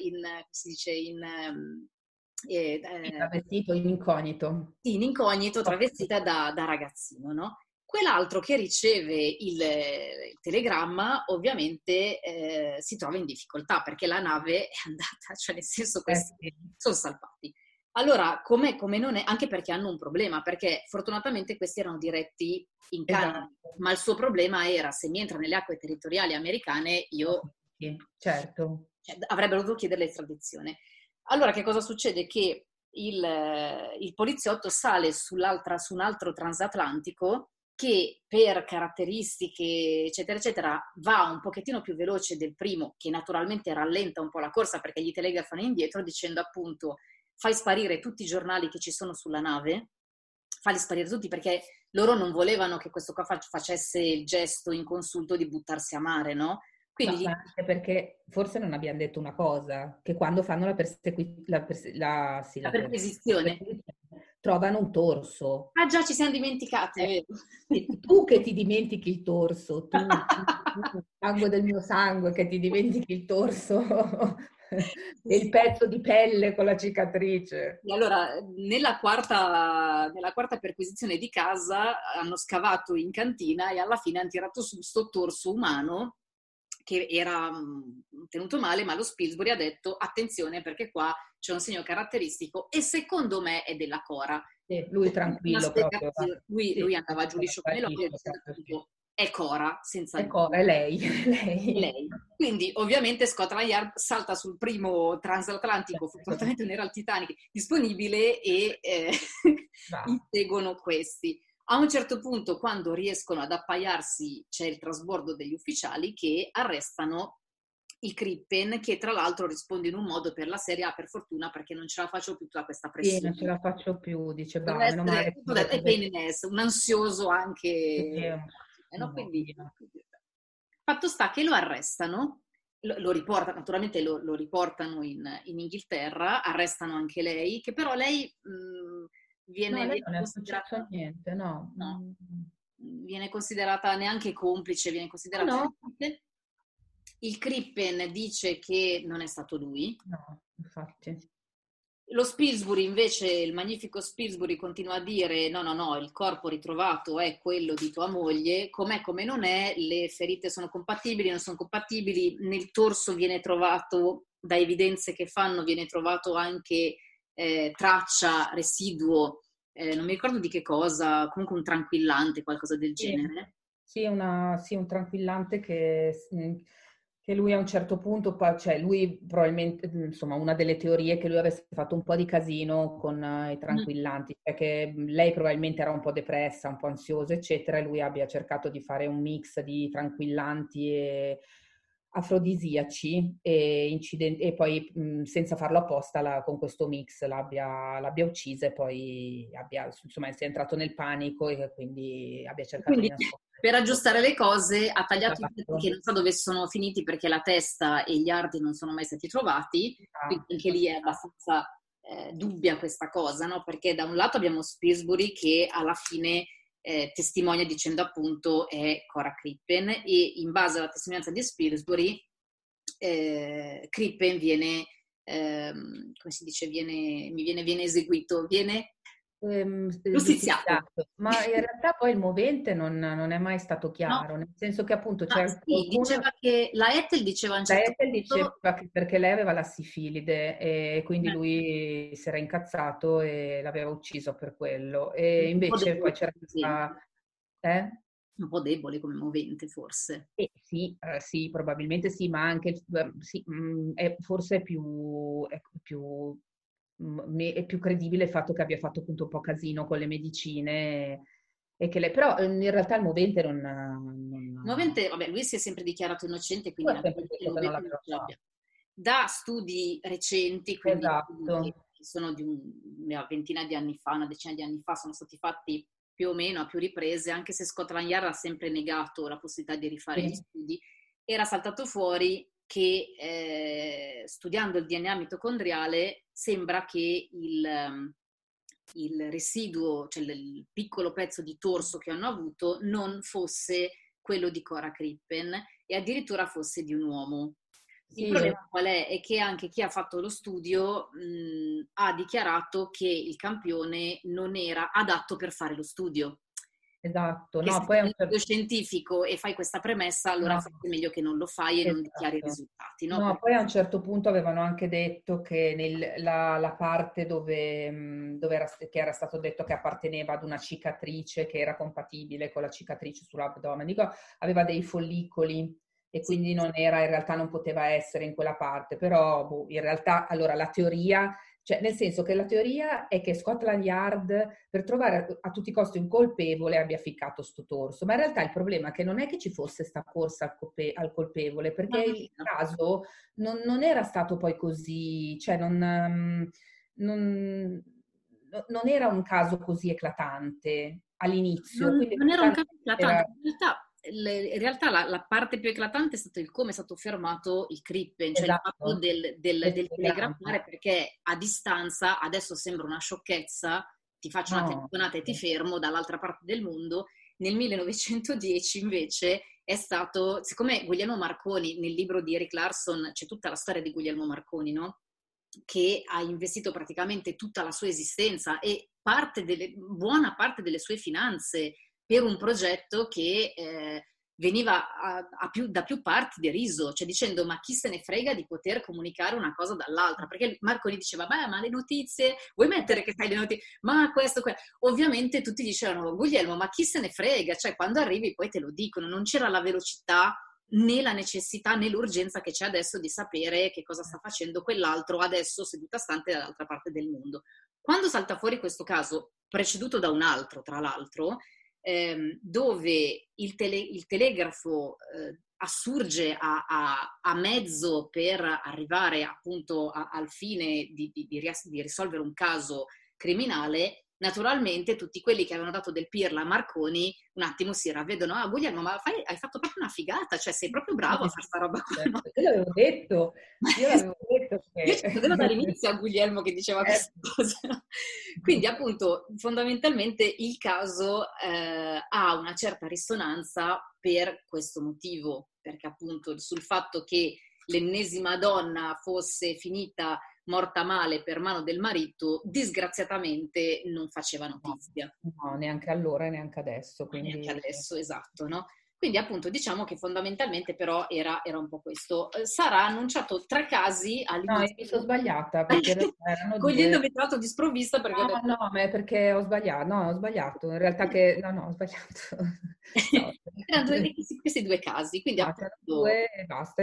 travestito in incognito. In incognito, travestita da ragazzino, no? Quell'altro che riceve il telegramma ovviamente si trova in difficoltà perché la nave è andata, cioè nel senso questi sono salvati. Allora, come non è, anche perché hanno un problema, perché fortunatamente questi erano diretti in Canada, ma il suo problema era se mi entra nelle acque territoriali americane io... Certo. Cioè, avrebbero dovuto chiedere l'estradizione. Allora che cosa succede? Che il poliziotto sale su un altro transatlantico che per caratteristiche eccetera eccetera va un pochettino più veloce del primo, che naturalmente rallenta un po' la corsa perché gli telegrafano indietro dicendo appunto fai sparire tutti i giornali che ci sono sulla nave, falli sparire tutti perché loro non volevano che questo qua facesse il gesto inconsulto di buttarsi a mare, no? Quindi, ma anche perché forse non abbiamo detto una cosa, che quando fanno la perquisizione trovano un torso. Ah già, ci siamo dimenticati, è vero. Tu che ti dimentichi il torso, tu, sangue del mio sangue, che ti dimentichi il torso e il pezzo di pelle con la cicatrice. E allora, nella quarta perquisizione di casa hanno scavato in cantina e alla fine hanno tirato su sto torso umano che era tenuto male, ma lo Spilsbury ha detto attenzione perché qua c'è un segno caratteristico e secondo me è della Cora. Lui tranquillo proprio. Lui andava giù liscio come l'olio e è Cora, senza è Cora, è lei. Quindi ovviamente Scotland Yard salta sul primo transatlantico, fortunatamente non era il Titanic, disponibile e inseguono questi. A un certo punto, quando riescono ad appaiarsi, c'è il trasbordo degli ufficiali che arrestano il Crippen, che tra l'altro risponde in un modo per la serie per fortuna, perché non ce la faccio più tutta questa pressione. Sì, non ce la faccio più, dice è pain in ass, un ansioso anche. Quindi, fatto sta che lo arrestano, lo riportano, naturalmente lo riportano in Inghilterra, arrestano anche lei, che però lei... viene considerata niente, no. Viene considerata neanche complice, viene considerata Il Crippen dice che non è stato lui. No, infatti. Lo Spilsbury invece, il magnifico Spilsbury continua a dire no, il corpo ritrovato è quello di tua moglie, com'è come non è, le ferite sono compatibili, non sono compatibili, nel torso viene trovato, da evidenze che fanno, viene trovato anche traccia, residuo, non mi ricordo di che cosa, comunque un tranquillante, qualcosa del genere. Sì, un tranquillante che lui a un certo punto, cioè lui probabilmente, insomma, una delle teorie è che lui avesse fatto un po' di casino con i tranquillanti, perché lei probabilmente era un po' depressa, un po' ansiosa, eccetera, e lui abbia cercato di fare un mix di tranquillanti e afrodisiaci e poi senza farlo apposta con questo mix l'abbia uccisa e poi insomma sia entrato nel panico e quindi abbia cercato di nascondere. Per aggiustare le cose ha tagliato i pezzi che non so dove sono finiti perché la testa e gli arti non sono mai stati trovati, quindi anche lì è abbastanza dubbia questa cosa, no? Perché da un lato abbiamo Spilsbury che alla fine testimonia dicendo appunto è Cora Crippen e in base alla testimonianza di Spilsbury Crippen viene come si dice, viene eseguito, viene giustiziato. Ma in realtà poi il movente non è mai stato chiaro, nel senso che appunto c'è diceva che la Ethel diceva diceva che perché lei aveva la sifilide e quindi lui si era incazzato e l'aveva ucciso per quello e invece poi c'era questa un po' debole come movente forse. Sì, probabilmente sì, ma anche forse è più è più credibile il fatto che abbia fatto appunto un po' casino con le medicine e che però in realtà il movente non... Movente, vabbè, lui si è sempre dichiarato innocente, quindi il movente non ce l'abbia. Da studi recenti, quindi esatto. che sono di una ventina di anni fa, una decina di anni fa, sono stati fatti più o meno a più riprese, anche se Scotland Yard ha sempre negato la possibilità di rifare gli studi, era saltato fuori che studiando il DNA mitocondriale sembra che il residuo, cioè il piccolo pezzo di torso che hanno avuto, non fosse quello di Cora Crippen e addirittura fosse di un uomo. Il problema qual è? È che anche chi ha fatto lo studio ha dichiarato che il campione non era adatto per fare lo studio. Esatto. No, se sei un scientifico e fai questa premessa, allora forse è meglio che non lo fai e non dichiari i risultati. No, poi a un certo punto avevano anche detto che la parte che era stato detto che apparteneva ad una cicatrice che era compatibile con la cicatrice sull'addome, aveva dei follicoli e quindi in realtà non poteva essere in quella parte, però in realtà allora la teoria... Cioè, nel senso che la teoria è che Scotland Yard, per trovare a tutti i costi un colpevole, abbia ficcato sto torso. Ma in realtà il problema è che non è che ci fosse sta corsa al colpevole, perché il caso non era stato poi così, cioè non era un caso così eclatante all'inizio. Non era un caso eclatante, in realtà la parte più eclatante è stato il come è stato fermato il Crippen, cioè il fatto del telegrafare, perché a distanza, adesso sembra una sciocchezza, ti faccio una telefonata e ti fermo dall'altra parte del mondo. Nel 1910 invece è stato, siccome Guglielmo Marconi, nel libro di Erik Larson c'è tutta la storia di Guglielmo Marconi, no? Che ha investito praticamente tutta la sua esistenza e buona parte delle sue finanze per un progetto che veniva da più parti deriso, cioè dicendo ma chi se ne frega di poter comunicare una cosa dall'altra, perché Marconi diceva beh ma le notizie, vuoi mettere che sai le notizie, ma questo, ovviamente tutti dicevano Guglielmo ma chi se ne frega, cioè quando arrivi poi te lo dicono, non c'era la velocità né la necessità né l'urgenza che c'è adesso di sapere che cosa sta facendo quell'altro adesso seduta stante dall'altra parte del mondo. Quando salta fuori questo caso, preceduto da un altro tra l'altro, dove il telegrafo assurge a mezzo per arrivare appunto al fine di risolvere un caso criminale, naturalmente tutti quelli che avevano dato del pirla a Marconi un attimo si ravvedono, Guglielmo ma hai fatto proprio una figata, cioè sei proprio bravo a fare sta roba qua. No? Io l'avevo detto Io credevo dall'inizio a Guglielmo che diceva questa cosa. Quindi appunto fondamentalmente il caso ha una certa risonanza per questo motivo, perché appunto sul fatto che l'ennesima donna fosse finita morta male per mano del marito, disgraziatamente non faceva notizia. No, neanche allora e neanche adesso. Quindi... Neanche adesso, esatto, no? Quindi appunto diciamo che fondamentalmente però era un po' questo. Sarà annunciato 3 casi all'inizio. No, mi sono sbagliata. Perché cogliendomi tra l'altro di sprovvista. Perché no, ma è perché ho sbagliato. In realtà ho sbagliato. No. Erano questi 2 casi, quindi appunto... 2 e basta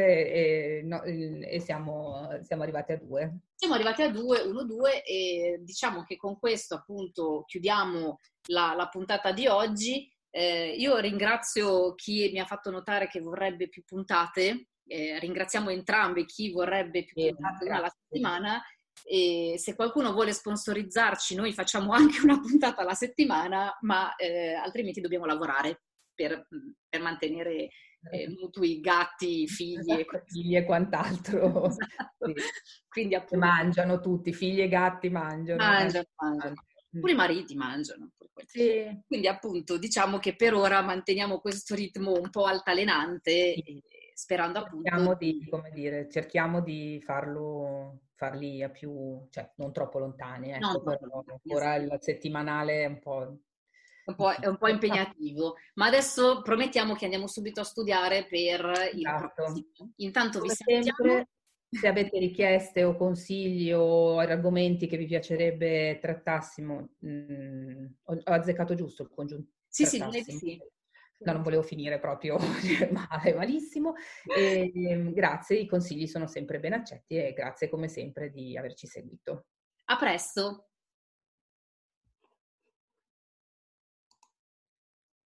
e siamo arrivati a 2. Siamo arrivati a 1-2 e diciamo che con questo appunto chiudiamo la puntata di oggi. Io ringrazio chi mi ha fatto notare che vorrebbe più puntate, ringraziamo entrambi chi vorrebbe più puntate una alla settimana e se qualcuno vuole sponsorizzarci noi facciamo anche una puntata alla settimana, ma altrimenti dobbiamo lavorare per mantenere mutui, gatti, figli e quant'altro. Esatto. Sì. Quindi appunto mangiano tutti, figli e gatti mangiano. Pure i mariti mangiano. Sì. Quindi appunto diciamo che per ora manteniamo questo ritmo un po' altalenante, sperando appunto cerchiamo di farli a più, cioè non troppo lontani, ecco, però ancora il settimanale è un po' impegnativo, ma adesso promettiamo che andiamo subito a studiare per il prossimo. Intanto vi salutiamo. Se avete richieste o consigli o argomenti che vi piacerebbe trattassimo, ho azzeccato giusto il congiunto? Sì, sì. No, non volevo finire proprio malissimo. Grazie, i consigli sono sempre ben accetti e grazie come sempre di averci seguito. A presto!